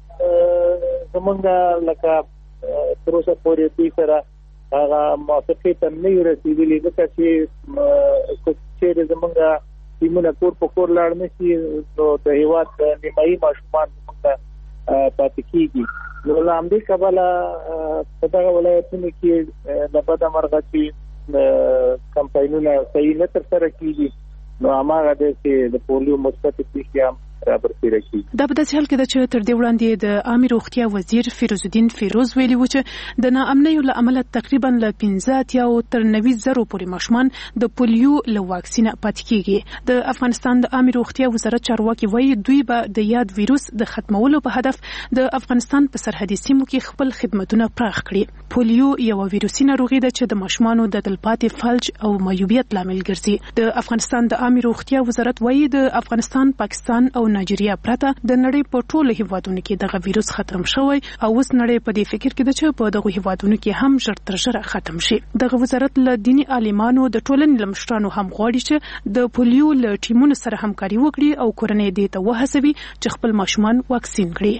زمونږ لکه تر اوسه پورې دوی سره هغه موافقې ته نه رسیدلې ځکه چې چیرې زمونږ ټیمونه کور په کور لاړ نشي نو د هیواد نیمایي ماشومان موږ پاتې کیږي نو له همدې کبله په دغه ولایتونو کې د بده مرغه چې کمپاینونه صحیح نه ترسره کیږي نو هغه د پولیو مثبت پیښې هم رابرسېره کیږي. دا په داسې حال کې ده چې تر دې وړاندې د عامه روغتیا وزیر فیروز الدین فیروز ویلي و چې د ناامنیو له امله تقریبا له 15 یا تر 90 زره پورې ماشومان د پولیو له واکسین پاتې کیږي. د افغانستان د عامه روغتیا وزارت چارواکي وایي دوی به د یاد ویروس د ختمولو په هدف د افغانستان په سرحدي سیمو کې خپل خدمتونه پراخ کړي. پولیو یو ویروسي ناروغي ده چې د ماشومانو د تلپاتې فلج او معیوبیت لامل ګرځي. د افغانستان د عامه روغتیا وزارت وایي د افغانستان، پاکستان او نایجیریا پرته د نړۍ په ټولو هیوادونو کې دغه ویروس ختم شوی او اوس نړۍ په دې فکر کې ده چې په دغه هیوادونو کې هم ژر تر ژره ختم شي. دغه وزارت له دیني عالمانو د ټولنې له مشرانو هم غواړي چې د پولیو له ټیمونو سره همکاري وکړي او کورنۍ دې ته وهڅوي چې خپل ماشومان واکسین کړي.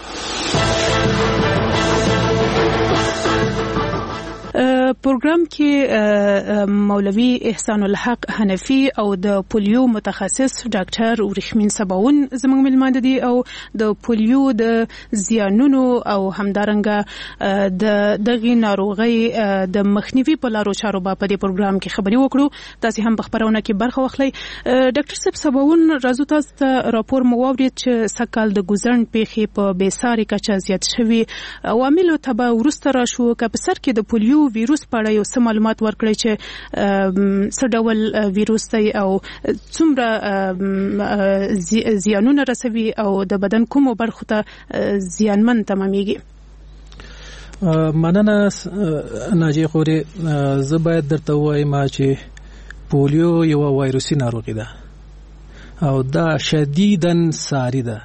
پروګرام کې مولوي احسان الحق حنفي او د پولیو متخصص ډاکټر ورخمین سباون زموږ ملمان دي او د پولیو د زیانونو او همدارنګه د دغه ناروغي د مخنیوي په لارو چارو په دې پروګرام کې خبري وکړو. تاسو هم په خبرونه کې برخه واخلئ. ډاکټر سباون راځو تاسو ته راپور مو واورید چې سکهال د ګوزن پیښې په بیساري کچه زیات شوي عوامل تبع ورسته را شو که په سر کې د پولیو ویروس په اړه یو څه معلومات ورکړئ چې څه ډول ویروس دی او څومره زیانونه رسوي او د بدن کومو برخو ته زیانمن تمامېږي. مننه ناجی خوري. زه باید درته وایم چې پولیو یو وایروسي ناروغي ده او دا شدیداً ساري ده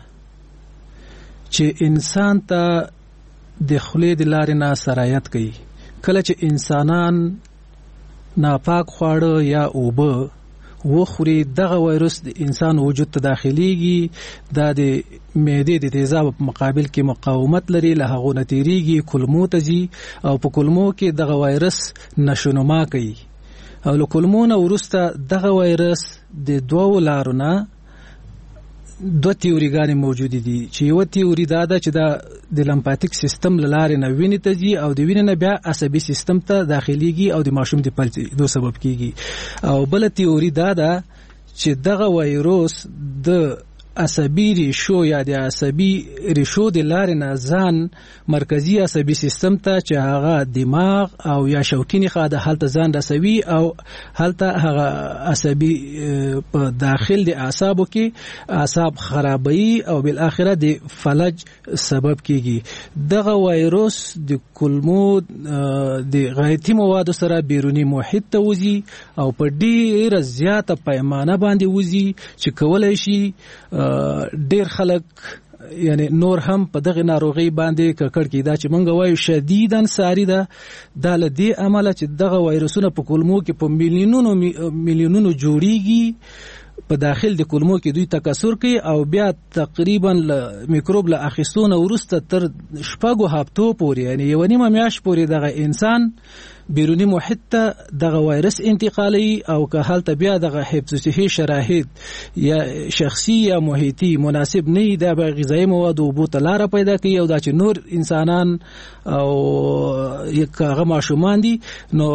چې انسان ته د خولې د لارې نه سرایت کوي. کله چې انسانان ناپاک خواړه یا اوبه وخوري دغه وایروس د انسان وجود ته داخليږي، دا د معدې د تیزاب په مقابل کې مقاومت لري، له هغه نه تیریږي، کولمو ته ځي او په کولمو کې دغه وایروس نشونما کوي او له کولمو نه وروسته دغه وایروس د دوو لارو نه دو تیوریګانې موجود دي چې یو تیوري دا ده چې دا د لمفاتیک سیستم لاره نه ویني ته ځي او د وینې نه بیا عصبي سیستم ته داخليږي او د ماشوم د پلتیدو سبب کیږي. او بل تیوري دا ده چې دغه وایروس د عصبي ریشو یا د عصبي ریشو د لارې نه ځان مرکزی عصبي سیستم ته چې هغه دماغ او یا شوکینی خاده هلته ځان رسوي او هلته هغه عصبي په داخل د اعصابو کې اعصاب خرابوي او بل اخره د فلج سبب کیږي. دغه وایروس د کولمو د غایطي موادو سره بیرونی محیط ته وځي او په ډیره زیاته پیمانه باندې وځي چې کولای شي ډیر خلک یعنی نور هم په دغه ناروغي باندې ککړ کی. دا چې مونږ وایو شدیداً ساری ده د لدی عمله چې دغه وایروسونه په کولمو کې په میلیونونو جوړیږي، په داخل د کولمو کې دوی تکثر کوي او بیا تقریبا میکروب له اخیستونه ورسته تر شپږو هفتو پورې یعنی یو نیمه میاشت پورې دغه انسان بیرونی محیط ته دغه وایرس انتقالي او که هلته بیا دغه حفظ صحي شرایط یا شخصي یا محیطي مناسب نه دا به غذایی مواد او بوت لاره پیدا کوي او دا چې نور انسانان او یکه ماشومان دي نو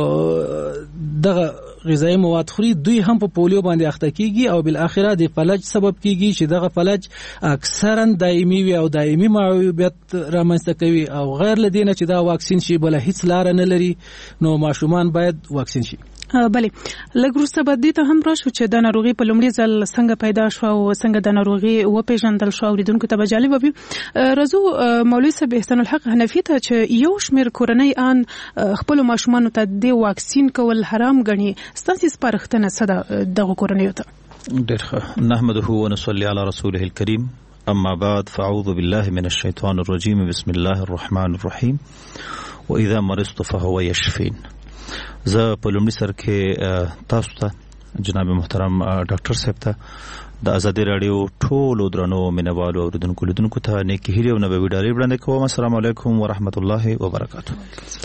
دغه غذایی مواد خوري دوی هم په پولیو باندې اخته کیږي او بل اخره د فلج سبب کیږي چې دغه فلج اکثرا دایمي وي او دایمي معیوبیت رامنځته کوي او غیر لدینه چې دا واکسین شي بل هیڅ لار نه لري نو ماشومان باید واکسین شي. بله لګروسته بد دي ته هم راشو چې د ناروغي په لومړي ځل څنګه پیدا شو او څنګه د ناروغي و پیژندل شو اوریدونکو ته جالب وي. رازو مولوي صاحب احسان الحق حنفي ته چې یو شمیر کورنۍ ان خپل ماشومان ته د واکسین کول حرام غني ستاسو سپارښتنه څه دغه کورنۍ ته؟ ډېر نحمده ونصلي على رسوله الكريم اما بعد فاعوذ بالله من الشيطان الرجيم بسم الله الرحمن الرحيم واذا مرضت فهو يشفين. زه په لومړي سر کې تاسو ته جناب محترم ډاکټر صاحب ته د ازادي رادیو ټولو درنو مینوالو اوریدونکو لیدونکو ته نیکی هیله او نوې ویډیو وړاندې کوم. السلام علیکم ورحمت الله وبرکاته.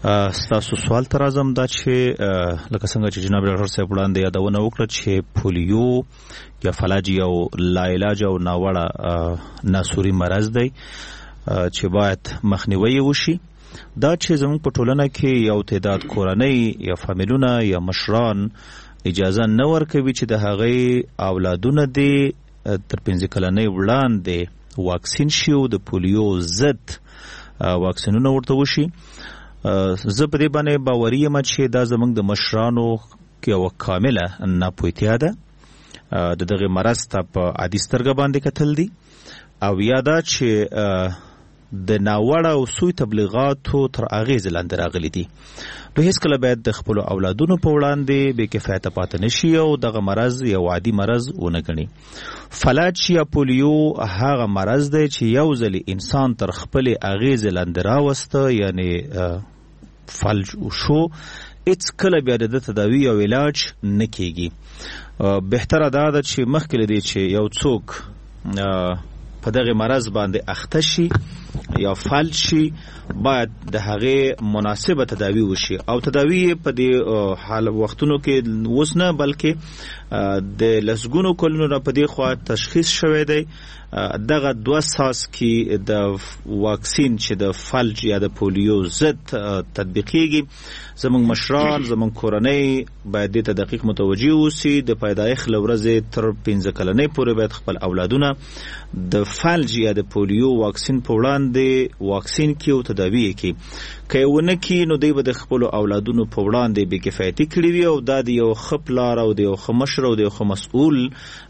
ستاسو سوال تر اعظم دا چې لکه څنګه چې جناب ډاکټر صاحب وړاندې یادونه وکړه چې پولیو یا فلج یو لا علاج او ناوړه ناسوري مرض دی چې باید مخنیوي وشي. دا چې زموږ په ټولنه کې یو تعداد کورنۍ یا فامیلونه یا مشران اجازه نه ورکوي چې د هغې اولادونه دې تر 15 کلنۍ وړاندې واکسین شي او د پولیو ضد واکسینونه ورته وشي. زه په دې باندې باوري یم چې دا زموږ د مشرانو یوه کامله ناپوهتیا ده. د دغې مرض ته په عادي سترګه باندې کتل دي او یا دا چې د ناوړه او سوی تبلیغاتو تر اغېز لاندې راغلي دي. نو هیڅکله باید د خپلو اولادونو په وړاندې بې کفایته پاتې نه شي او دغه مرض یو عادي مرض ونه ګڼي. فلج یا پولیو هغه مرض دی چې یو ځلې انسان تر خپلې اغېزې لاندې راوسته، یعنې فلج شو، هیڅکله بیا د تداوی او علاج نه کیږي. بهتره دا ده چې مخکې له دې چې یو څوک په دغه مرض باندې اخته شي یا فلج شي باید د هغې مناسبه تداوی وشي او تداوی په دې حال وختونو کې اوس نه بلکې د لسګونو کلونو نه په دې خوا تشخیص شوی دی. دغه 2 ساس کې د واکسین چې د فلج یا د پولیو ضد تطبیقیږي. زموږ مشران زموږ کورنۍ باید دې ته دقیق متوجه اوسي. د پیدایښت له ورځې تر 15 کلنۍ پورې باید خپل اولادونه د فلج یا د پولیو واکسین په وړاندې واکسین کړي او تداوی یې کړي. که یې ونه کړي نو دوی به د خپلو اولادونو په وړاندې بې کفایتي کړي وي او دا د یو ښه پلار او د یو ښه مشر او د یو ښه مسؤول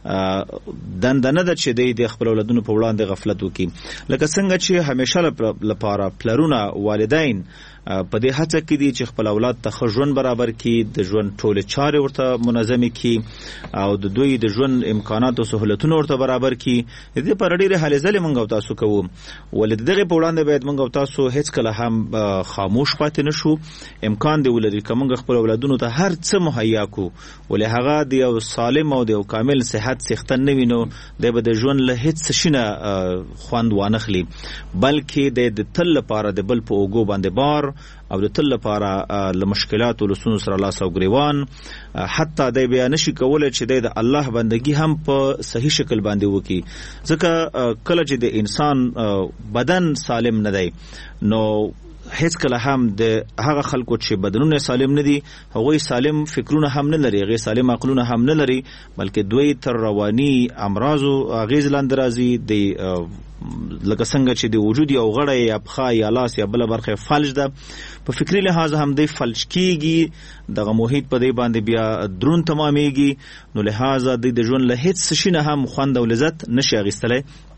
دنده نه ده چې دوی د خپلو اولادونو په وړاندې غفلت وکړي. لکه څنګه چې همیشه لپاره پلرونه والدین په دې هڅه کې دي چې خپل اولاد ته ښه ژوند برابر کړي، د ژوند ټولې چارې ورته منظمې کړي او د دوی د ژوند امکانات او سهولتونه ورته برابر کړي. د دې لپاره ډېرې هلې ځلې موږ او تاسو کوو، ولې د دغې په وړاندې باید موږ او تاسو هېڅکله هم خاموش پاتې نه شو. امکان دی ولري که موږ خپل اولادونو ته هر څه مهیا کړو، ولې هغه د یو سالم او د یو کامل صحت څښتن نه وي نو دی به د ژوند له هېڅ شي نه خوند وانخلي، بلکې د تل لپاره د بل په اوږو باندې بار او د تل لپاره له مشکلاتو له ستونزو سره لاس او ګریوان. حتی دی بیا نشي کولی چې دی د الله بندګي هم په صحیح شکل باندې وکړي، ځکه کله چې د انسان بدن سالم نه دی نو هیڅ کله هم د هغه خلکو چې بدنونه سالم نه دي هغوی سالم فکرونه هم نه لري، هغوی سالم عقلونه هم نه لري، بلکې دوی تر رواني امراضو اغېز لاندې راځي. د لکه څنګه چې د وجود یو غړی یا پښه یا لاس یا بله برخه فلج ده، په فکري لحاظ هم دی فلج کیږي، دغه محیط په دی باندې بیا درون تمامیږي، نو لحاظه دی د ژوند له هیڅ شي نه هم خوند او لذت نشي اخیستلی.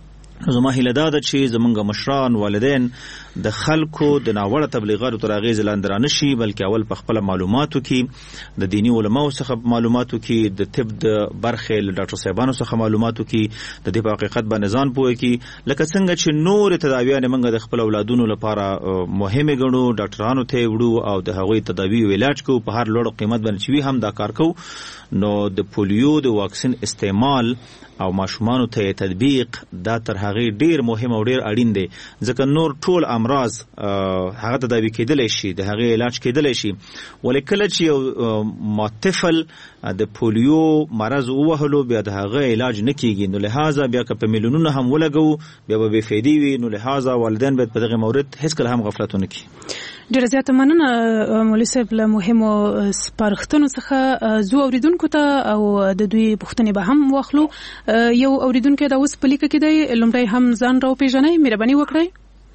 زما هیله دا ده چې زمونږ مشران والدین د خلکو د ناوړه تبلیغاتو تر اغېز لاندې را نشي، بلکې اول په خپله معلوماتو کې د دیني علماو څخه معلوماتو کې د طب د برخې له ډاکټر صاحبانو څخه معلوماتو کې د دې په حقیقت باندې ځان پوه کړي. لکه څنګه چې نورې تداویانې موږ د خپل اولادونو لپاره مهمې ګڼو، ډاکټرانو ته یې وړو او د هغوی تداوي او علاج کوو په هر لوړ قیمت باندې چې وي هم دا کار کوو. نو د پولیو د واکسین استعمال او ماشومانو ته تطبیق دا تر هغې ډیر مهم او ډیر اړین دی، ځکه نور ټول امراض هغه تداوی کېدلی شي، د هغې علاج کېدلی شي، ولې کله چې یو ماطفل د پولیو مرض ووهلو بیا د هغه علاج نه کیږي، نو لهذا بیا که په میلیونونه هم ولګوو بیا به بېفایدې وي. نو لهذا والدین باید په دغه مورد هېڅکله هم غفلت ونه کړي. ډېره زیاته مننه مولوي صاحب له مهمو سپارښتنو څخه. زو اوریدونکو ته او د دوی پوښتنې به هم واخلو. یو اوریدونکی دا اوس په لیکه کې دی، لومړی هم ځان راوپېژنئ، مهرباني وکړئ.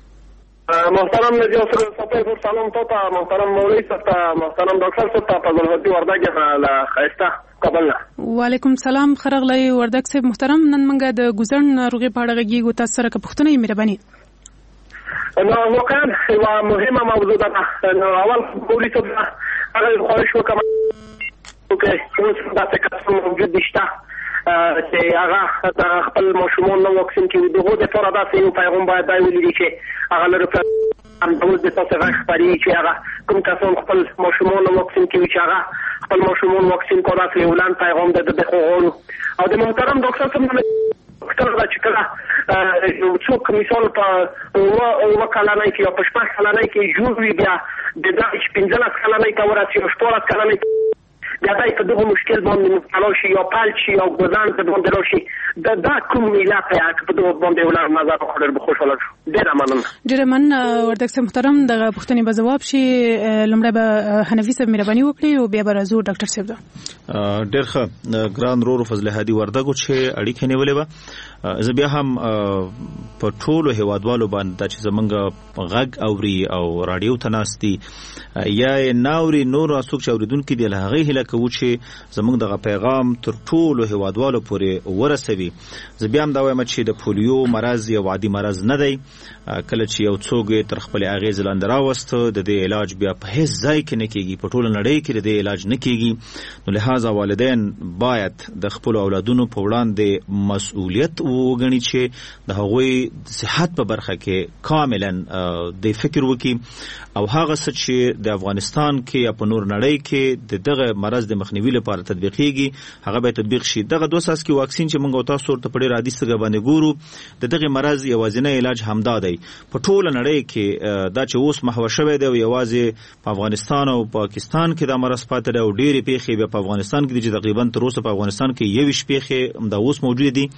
محترم نجیب صاحب سلام ته محترم مولوي صاحب ته محترم ډاکټر صاحب ته په ځلوتي وردګ له ښایسته کابل نه. وعلیکم سلام، ښه راغلی وردګ صاحب محترم. نن موږ د ګوزڼ ناروغۍ په اړه غږیږو، تاسو سره که پوښتنه یې مهرباني. نو واقعا یوه مهمه موضوع ده. نو اول مولوي صاحب هغه خواهش وکړم اوس داسې کسان موجود شته چې هغه خپل ماشومان نه واکسین کوي، د هغو دپاره داسې یو پیغام باید دا ولیدي چې هغه لري همډول د تاسو غږ خپرېږي چې هغه کوم کسان خپل ماشومان نه واکسین کوي چې هغه خپل ماشومان واکسین کړه، داسې یو لنډ پیغام ده د خو غواړو. او د محترم ډاکټر صاحب غوښتنه ده چې کله یو څوک مثال په 9 کلنۍ کې یا په 6 کلنۍ کې جوړ وي بیا د 15 کلنۍ ته ورسي او 14 کلنۍ بیا دای په دغه مشکل باندې مبتلا شي یا فلج شي یا ګوزن ته باندې راشي دا کوم علت یا په دغه باندې ولر نظر وکړل به خوشاله شو. ډیره مننه وردګ صاحب محترم دغه پوښتنې به جواب شي. لمړی به حنفي صاحب مهرباني وکړي او بیا به راځو ډاکټر صاحب ته. ډیر ښه ګران رورو فضل هادي وردګو چې اړیکې نیولې و زه بیا هم په ټولو هیوادوالو باندې چې زمونږ غږ اوري او رادیو ته ناستي یا ناوري نور اسوک چې اوریدونکو دی له هغه هله کوي چې زمونږ دغه پیغام تر ټولو هیوادوالو پورې ورسوي. زه بیا هم دا وایم چې د پولیو مرض یو عادي مرض نه دی. کله چې یو څوک تر خپل اغیز لاندې راوسته د دې علاج بیا په هیڅ ځای کې نه کیږي، په ټوله نړۍ کې د دې علاج نه کیږي. نو لہذا والدین باید د خپل اولادونو په وړاندې مسؤلیت وګڼي چې د هغوی صحت په برخه کې کاملا د فکر وکړي او هغه څه چې د افغانستان کې یا په نور نړۍ کې دغه مرض د مخنیوي لپاره تطبیقېږي هغه به تطبیق شي. دغه 2 ساس کې واکسین چې موږ تاسو ورته په ډېر عادي سترګه باندې ګورو دغه مرض یوازینی علاج همدا دی په ټوله نړۍ کې. دا چې اوس محور شوی دی یوازې په افغانستان او پاکستان کې دا مرض پاتې دی او ډېرې پیښې په افغانستان کې دي چې تقریبا تر اوسه په افغانستان کې 21 پیښې دا اوس موجود دي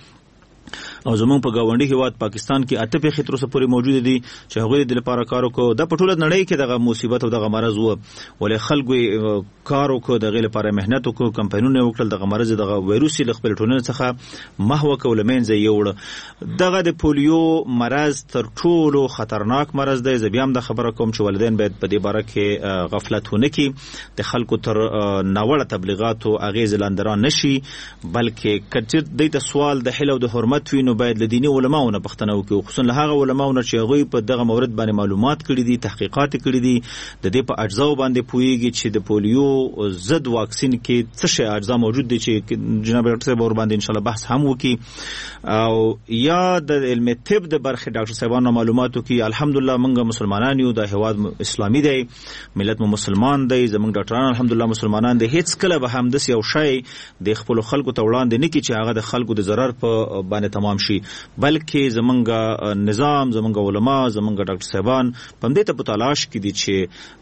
او زمون په گاونډي هیواد پاکستان کې 8 پیښې تر اوسه پورې موجود دي چې هغه د لپاره کار وکړو. د پټوله نړۍ کې دغه مصیبت او دغه مرض وو ولې خلکو کار وکړو دغه لپاره مهنت وکړو کمپاینونه وکړل دغه مرض دغه وایروس له خپل ټولنې څخه محو کول منځه یوړ. دغه د پولیو مرض تر ټولو خطرناک مرض دی. زه بیا هم د خبره کوم چې والدین باید په دې باره کې غفلت ونه کړي د خلکو تر ناوړه تبلیغاتو اغیز لاندران نشي بلکې کچې د سوال د حل او د حرمت وینو باید له دیني علماو نه پښتنه وکړي خصوصا له هغه علماو نه چې هغه په دغه مورد باندې معلومات کړي دي تحقیقات کړي دي د دې په اجزا باندې پوهیږي چې د پولیو ضد واکسین کې څه شی اجزا موجود دي چې جناب ډاکټر صاحب ور باندې ان شاء الله بحث هم وکړي او یا د علم طب د برخه ډاکټر صاحبانو معلوماتو کې الحمدلله موږ مسلمانان یو د هواد اسلامي دی ملت مو مسلمان دی زموږ ډاکټران الحمدلله مسلمانان دي هیڅ کله به هم د یو شی د خپل خلکو ته وړاندې نه کی چې هغه د خلکو د ضرر په باندې تمام شي بلکې زمونږ نظام زمونږ علما زمونږ ډاکټر صاحبان په دې ته په تلاش کې دي چې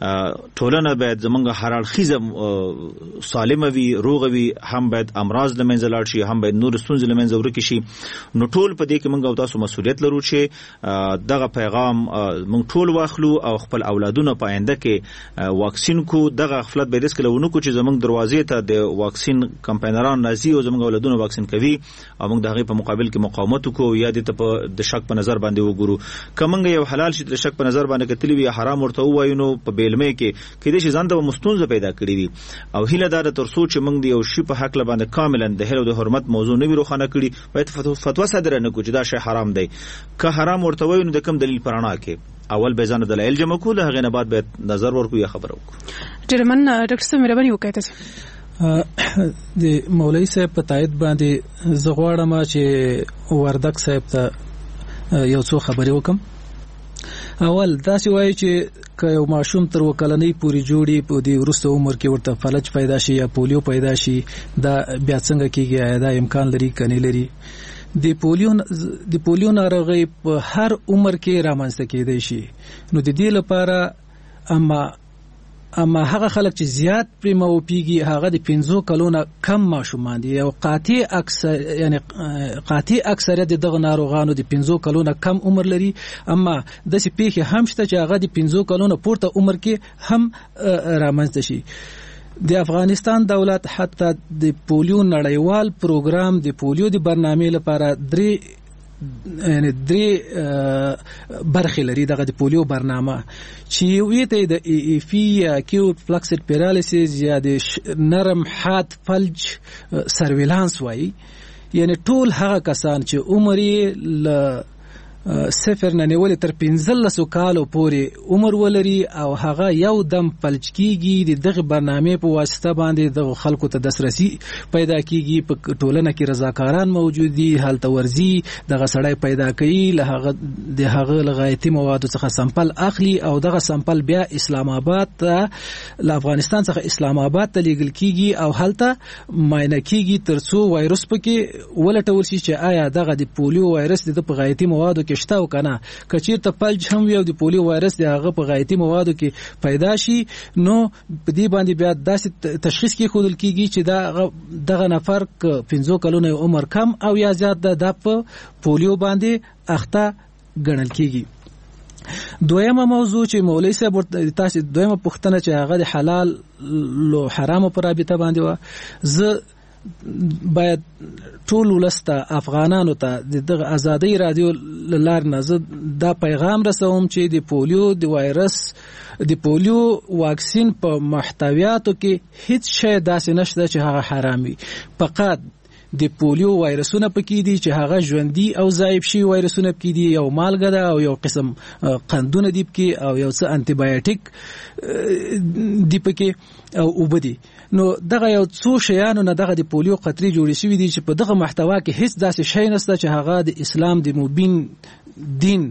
ټولنه باید زمونږ هر اړخیزه سالمه وي روغه وي هم باید امراض له منځه لاړ شي هم باید نور ستونزې له منځه ورکړي شي. نو ټول په دې کې موږ او تاسو مسؤلیت لرو چې دغه پیغام موږ ټول واخلو او خپل اولادونه په آینده کې واکسین کو. دغه غفلت به رسک لونه کو چې زمونږ دروازې ته د واکسین کمپاینران راځي او زمونږ اولادونه واکسین کوي او موږ دغه په مقابل کې مقاومت وکړو یا د شک په نظر باندې وګورو. کومنګ یو حلال شي د شک په نظر باندې کتلی وي حرام ورته وایو نو په بیلمه کې کله چې ځان د مستونزه پیدا کړی وي او هله دار تر سوچ موږ دی یو شی په حق لباندې کاملا د هر او د حرمت موضوع نه وروخانه کړی باید فتوا صادره نه کوي دا شی حرام دی که حرام ورته وایو نو د کوم دلیل پرانا کې اول به ځان دلایل جمع کول هغه نه بعد به نظر ورکو یا خبر وکړو. ډیرمن ډاکټر صاحب مهرباني وکړئ تاسو د مولوی صاحب په تایید باندې زغواړم چې وردک صاحب ته یو څو خبرې وکم. اول دا چې وایي چې یو ماشوم تر وکلنۍ پورې جوړي په دې ورسته عمر کې ورته فلج پیدا شي یا پولیو پیدا شي دا بیا څنګه کیږي دا امکان لري کني لري. د پولیو ناروغي په هر عمر کې رامنځته کېدای شي. نو د دې لپاره اما هغه خلک چې زیات پرې موپیږي هغه د 15 کلونو کم ماشومان دي او قاطع اکثریت دغه ناروغانو د 15 کلونو کم عمر لري. اما د سې پیښه هم شته چې هغه د 15 کلونو پورته عمر کې هم رامنځته شي. د افغانستان دولت حتی د پولیو نړیوال پروګرام د پولیو د برنامه لپاره درې برخې لري. دغه د پولیو برنامه چې وی ته د ایفی اکیوټ فلکسډ پیرالیسیس یا د نرم حاد فلج سرویلانس وایي یعنی ټول هغه کسان چې عمر ل صفر نه نیولې تر 15 کالو پورې عمر ولري او هغه یو دم پلچ کیږي دغه برنامه په واسطه باندې د خلکو ته دسترسي پیدا کیږي په ټولنه کې رضاکاران موجود دي حالت ورزي دغه سړی پیدا کوي له هغه لغایتي موادو څخه سمپل اخلي او دغه سمپل بیا اسلام آباد ته له افغانستان څخه اسلام آباد ته لیږل کیږي او حالت ماینه کیږي ترڅو وایرس پکې ولټول شي چې آیا دغه د پولیو وایرس د په غایتي موادو شته او کنه کچیر ته پلج هم یو د پولیو وایرس د هغه په غایتي موادو کې پیدا شي نو په دې باندې بیا داسې تشخیص کې خودل کیږي چې دغه نفر 15 کلونه عمر کم او یا زیات د په پولیو باندې اخته ګڼل کیږي دویمه موضوع چې مولوی صاحب تاسو دویمه پوښتنه چې هغه د حلال او حرام پر رابطه باندې و زه باید ټول ولسته افغانانو ته د ازادي رادیو لار نه دا پیغام رسوم چې د پولیو د وایرس د پولیو واکسین په محتویاتو کې هیڅ شی داسې نشته چې هغه حرامي فقط د پولیو وایرسونه پکې دي چې هغه ژوندۍ او ضعیف شي وایرسونه پکې دي یو مالګه ده او یو قسم قندونه دي پکې او یو څه انټي بایوټیک دی پکې او وبدي نو دغه یو څو شیانو نه دغه د پولیو قطري جوړې شوې دي چې په دغه محتوا کې هیڅ داسې شی نشته چې هغه د اسلام د مبین دین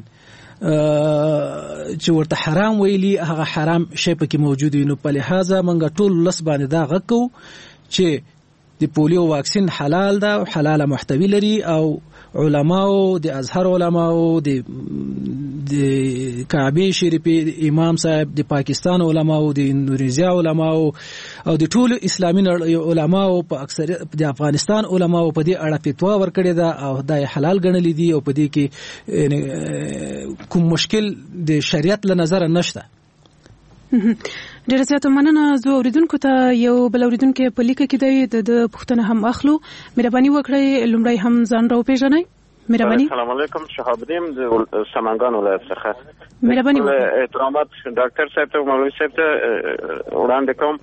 چې ورته حرام ویلي هغه حرام شی پکې موجود وي نو په لحاظه موږ ټول لس باندې دا غکو چې د پولیو واکسین حلال ده او حلاله محتوی لري او علماو د ازهر علماو د کعبه شریفه امام صاحب د پاکستان علماو د اندونیزیا علماو او د ټول اسلامي علماو په اکثریت د افغانستان علماو په دې اړه فتوا ورکړې ده او دا حلال ګڼل دي او په دې کې کوم مشکل د شریعت له نظر نشته ډیره زیاته مننه زه اوریدونکو ته یو بل اوریدونکو په لیکه کې د پښتنه هم اخلو مهرباني وکړئ لومړی هم ځان راو پیژنئ مهرباني السلام علیکم شهاب الدین د سمنګان ولایت څخه مهرباني احترامات ډاکټر صاحب ته مولوی صاحب ته وړاندې کوم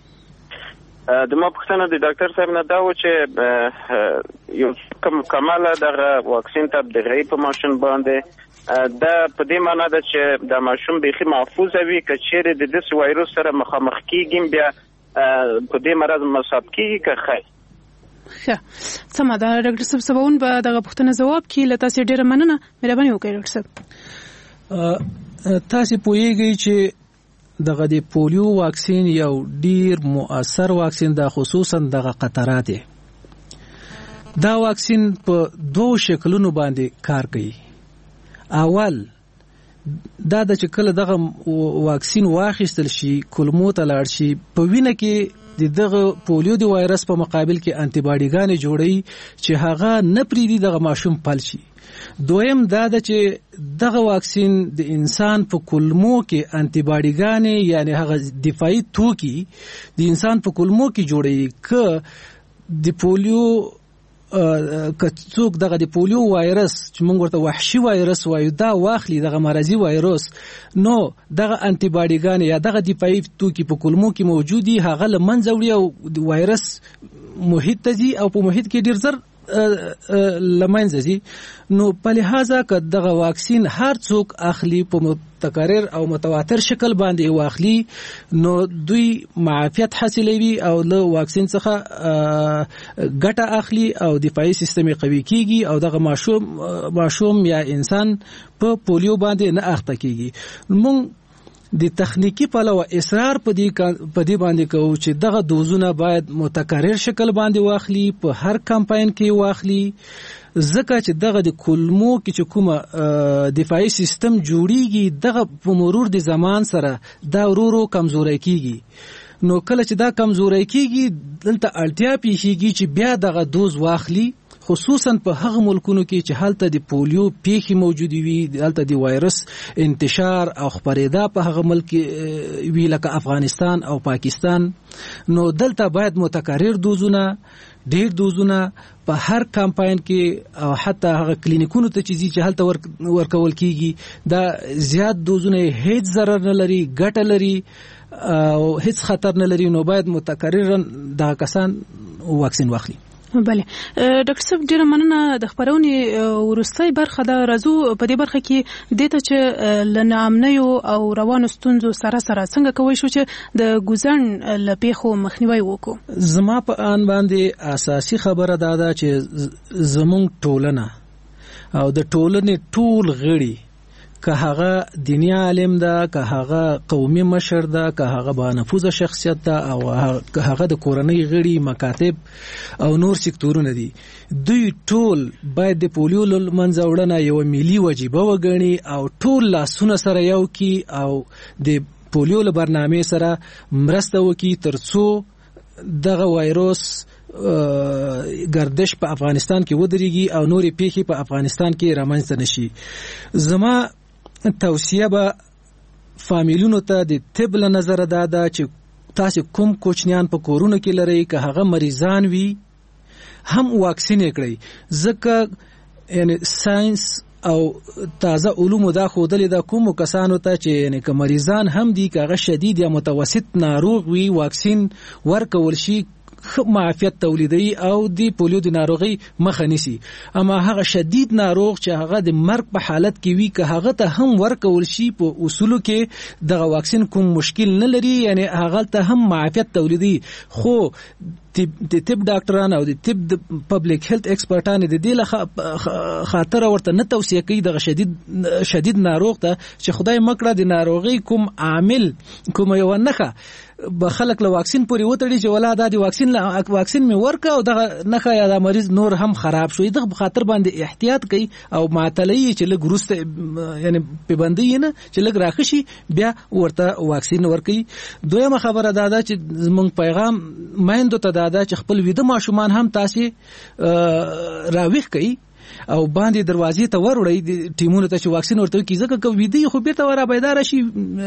د ما پښتنه د ډاکټر صاحب نه دا و چې یو کوم کماله د واکسین ته د غي په ماشين باندې دا په دې معنی ده چې د ماشوم بيخي محفوظ وي کچېره د دس وایروس سره مخامخ کیږي بیا په دې مرض مصاب کیږي که ښه سمه ده ډاکټر صاحب سباون به دغه پوښتنه جواب کړي لته سي ډیره مننه مهرباني وکړئ ډاکټر صاحب تاسو پوهیږئ چې دغه د پولیو واکسین یو ډیر مؤثر واکسین ده خصوصا دغه قطرات دا واکسین په دوه شکلونو باندې کار کوي اول دا د چکل دغه واکسین واخیستل شي کولمو ته لاړ شي په وینه کې دغه پولیو د وایرس په مقابل کې انټي باډیګانې جوړي چې هغه نه پریدي دغه ماشوم پل شي دویم دا د چې دغه واکسین د انسان په کولمو کې انټي باډیګانې یعنی هغه دفاعي توکي د انسان په کولمو کې جوړي ک د پولیو کڅوک دغه د پولیو وایرس چې موږ ورته وحشي وایرس وایو دا واخلي دغه مرضی وایرس نو دغه انټي باډیګان یا دغه دفاعي توکي په کولمو کې موجودي هغه لمنځه وړي او وایرس محیط ته ځي او په محیط کې ډیر زر لمنځه ځي نو په لحاظه که دغه واکسین هر څوک اخلي په متکرر او متواتر شکل باندې واخلي نو دوی معافیت حاصلوي او له واکسین څخه ګټه اخلي او دفاعي سیستم قوي کیږي او دغه ماشوم یا انسان په پولیو باندې نه اخته کیږي موږ د تخنیکی پلوه اصرار په دې باندې کوو چې دغه دوزونه باید متکرر شکل باندې واخلي په هر کمپاین کې واخلي ځکه چې دغه د کولمو کې چې کومه دفاعي سیستم جوړیږي دغه په مرور د زمان سره دا ورو کمزوري کیږي نو کله چې دا کمزوري کیږي دلته اړتیا پیښیږي چې بیا دغه دوز واخلي خصوصا په هغه ملکونو کې چې هلته د پولیو پیښې موجود وي هلته د وایرس انتشار او خپرېدا په هغه ملک وی لکه افغانستان او پاکستان نو دلته باید متکرر دوزونه ډیر دوزونه په هر کمپاین کې او حتی هغه کلینیکونو ته چې هلته ورکول کیږي دا زیات دوزونه هیڅ ضرر نه لري ګټه لري او هیڅ خطر نه لري نو باید متکرر دا کسان واکسین واخلي بله ډاکټر صاحب ډیره مننه د خبرونې ورستۍ برخه د رازو په دې برخه کې د ته چې لنامنیو او روانو ستونزو سره څنګه کوي شو چې د ګوزن لپیخو مخنیوي وکړو. زما په ان باندې اساسي خبره دا چې زمونږ ټولنه او د ټولنې ټول غړي که هغه دینی عالم ده، که هغه قومي مشر ده، که هغه با نفوذ شخصیت ده، او که هغه د کورنۍ غړي، مکاتب او نور سکتورونه دي، دوی ټول باید د پولیو لمنځه وړنه یو ملي وجیبه وګڼي او ټول لاسونه سره یو کی او د پولیو له برنامې سره مرسته وکړي ترڅو دغه وایروس گردش په افغانستان کې ودرېږي او نورې پیښې په افغانستان کې رامنځته نشي. زما توصیه به فامیلونو ته د طب له نظره دا ده چې تاسو کوم کوچنیان په کورونو کې لرئ که هغه مریضان وي هم واکسین کړئ، ځکه یعنی ساينس او تازه علوم دا خودلې دا کوم کسانو ته چې یعنی که مریضان هم دي که هغه شدید یا متوسط ناروغ وي واکسین ورکول شي معافیت تولیدي او د پولیو د ناروغي مخه نیسي. اما هغه شدید ناروغ چې هغه د مرګ په حالت کې وي که هغه ته هم ورکول شي په اصولو کې دغه واکسین کوم مشکل نه لري، یعنی هغه ته هم معافیت تولیدي. خو د طب ډاکټران او د طب د پبلک هیلث ایکسپرټان د دې له خاطر ورته نه توصیه کوي دغه شدید ناروغ ته چې خدای مکړه د ناروغي کوم عامل کوم یو نخه به خلک له واکسین پورې وتړي چې ولا دا د واکسین می ورکا او دغه نخه یا د مریض نور هم خراب شوی. دغه خاطر باندې احتیاط کوي او معطلی چې لګ ورسته یعنی پیبندي نه چې لګ راخشي بیا ورته واکسین ورکي. دویمه خبره دا ده چې موږ پیغام مایندو ته دا چې خپل ویده ماشومان هم تاسو راويخ کوي او باندې دروازې ته وروړي د ټیمونو ته چې واکسین ورته کی، ځکه کوي ویدي خو بیرته ورا بیدار شي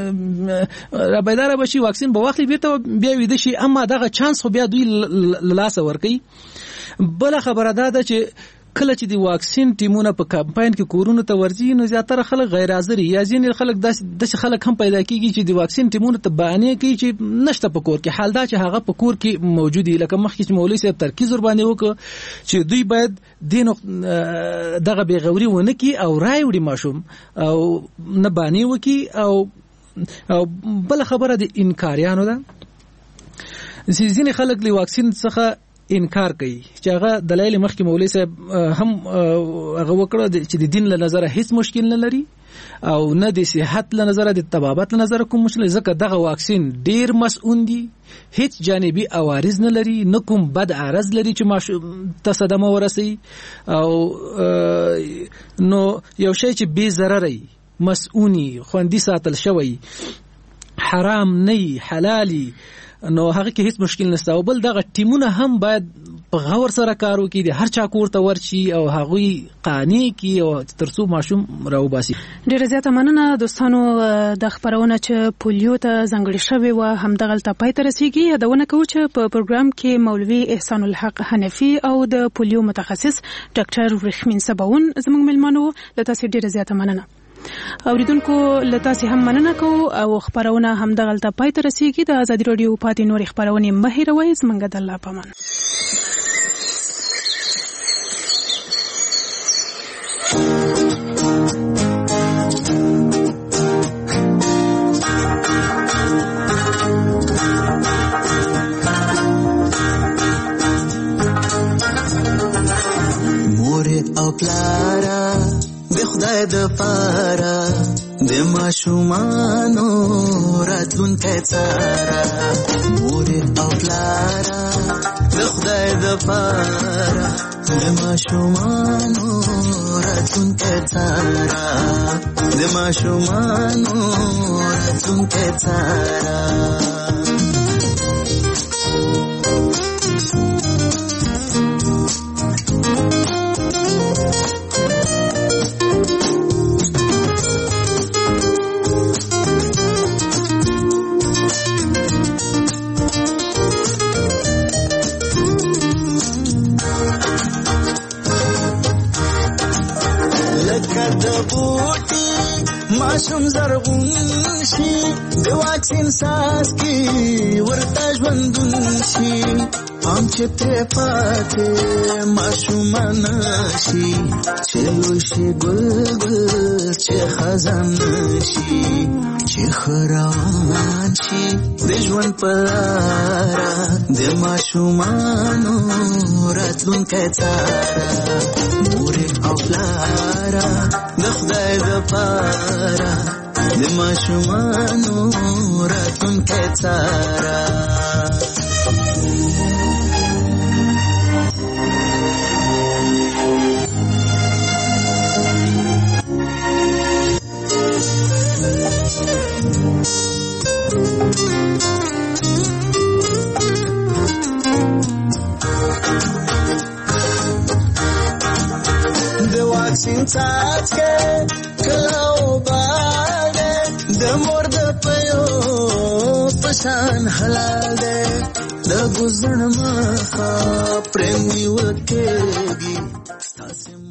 بشي واکسین به وخت بیرته بیا ویده شي، اما دغه چانس خو بیا دوی لاسه ورکي. بل خبره ده چې کله چې د واکسین ټیمونه په کمپاین کې کورونو ته ورځي نو زیاتره خلک غیر حاضر یا ځینې خلک د خلک هم پیدا کیږي چې د واکسین ټیمونه ته بهانه کوي چې نشته په کور کې، حال دا چې هغه په کور کې موجود دي. لکه مخکې چې مولوی صاحب ترکیز ور باندې وکړ چې دوی باید دغه بېغوري ونه کی او رای وړي ماشوم او نه بانی وکي. او بل خبره د انکاریانو ده، ځینې خلک له واکسین څخه انکار کوي چې هغه دلایل مخکې مولوی صاحب هم هغه وکړه چې د دین له نظره هیڅ مشکل نه لري او نه د صحت له نظره د طبابت له نظره کوم مشکل، ځکه دغه واکسین ډیر مسؤل دي، هیڅ جانبي عوارض نه لري، نه کوم بد عرض لري چې ته صدمه ورسي او نو یو شی چې بې ضرري مسؤونی خوندي ساتل شوی حرام نه حلالي نو هغه کې هیڅ مشکل نشته. او بل دغه ټیمونه هم باید په غور سره کار وکړي، د هر چا کور ته ورشي او هغوی قانع کی او ترڅو ماشوم راوباسي. ډیره زیاته مننه دوستانو د خبرونه چې پولیو ته ځانګړي شوی و هم دغه ته پای ته رسیدي. یادونه کوم چې په پروګرام کې مولوی احسان الحق حنفي او د پولیو متخصص ډاکټر ورخمین سباون زموږ ملمنو. لته سي ډیره زیاته مننه. اوریدونکو لته سي هم مننه کو او خبرونه هم دغه ته پای ته رسیدي. د آزادي رادیو پاتې نور خبرونه مهیروي زمونږ د الله پامان. او پلارا د خدای د پاره د ماشومانو راتلونکی څاره. مور او پلارا د خدای د پاره د ماشومانو راتلونکی څاره، د ماشومانو راتلونکی څاره. لکه د بوټي ماشوم زرغون شي د واکسین ساس کې ورته ژوندون شي هم چې ترې پاتې ماشومان شي چې وشي ګل چې خزان شي چې خروان شي د ژوند په لاره د ماشومانو راتلونکی څاره مور او پلاره د خدای دپاره د ماشومانو راتلونکی څاره د واکسین څاڅکي کله وباله د مور د پیو پشان حلال ده د ګزړ مخه پرېمي وکېږي ستاسو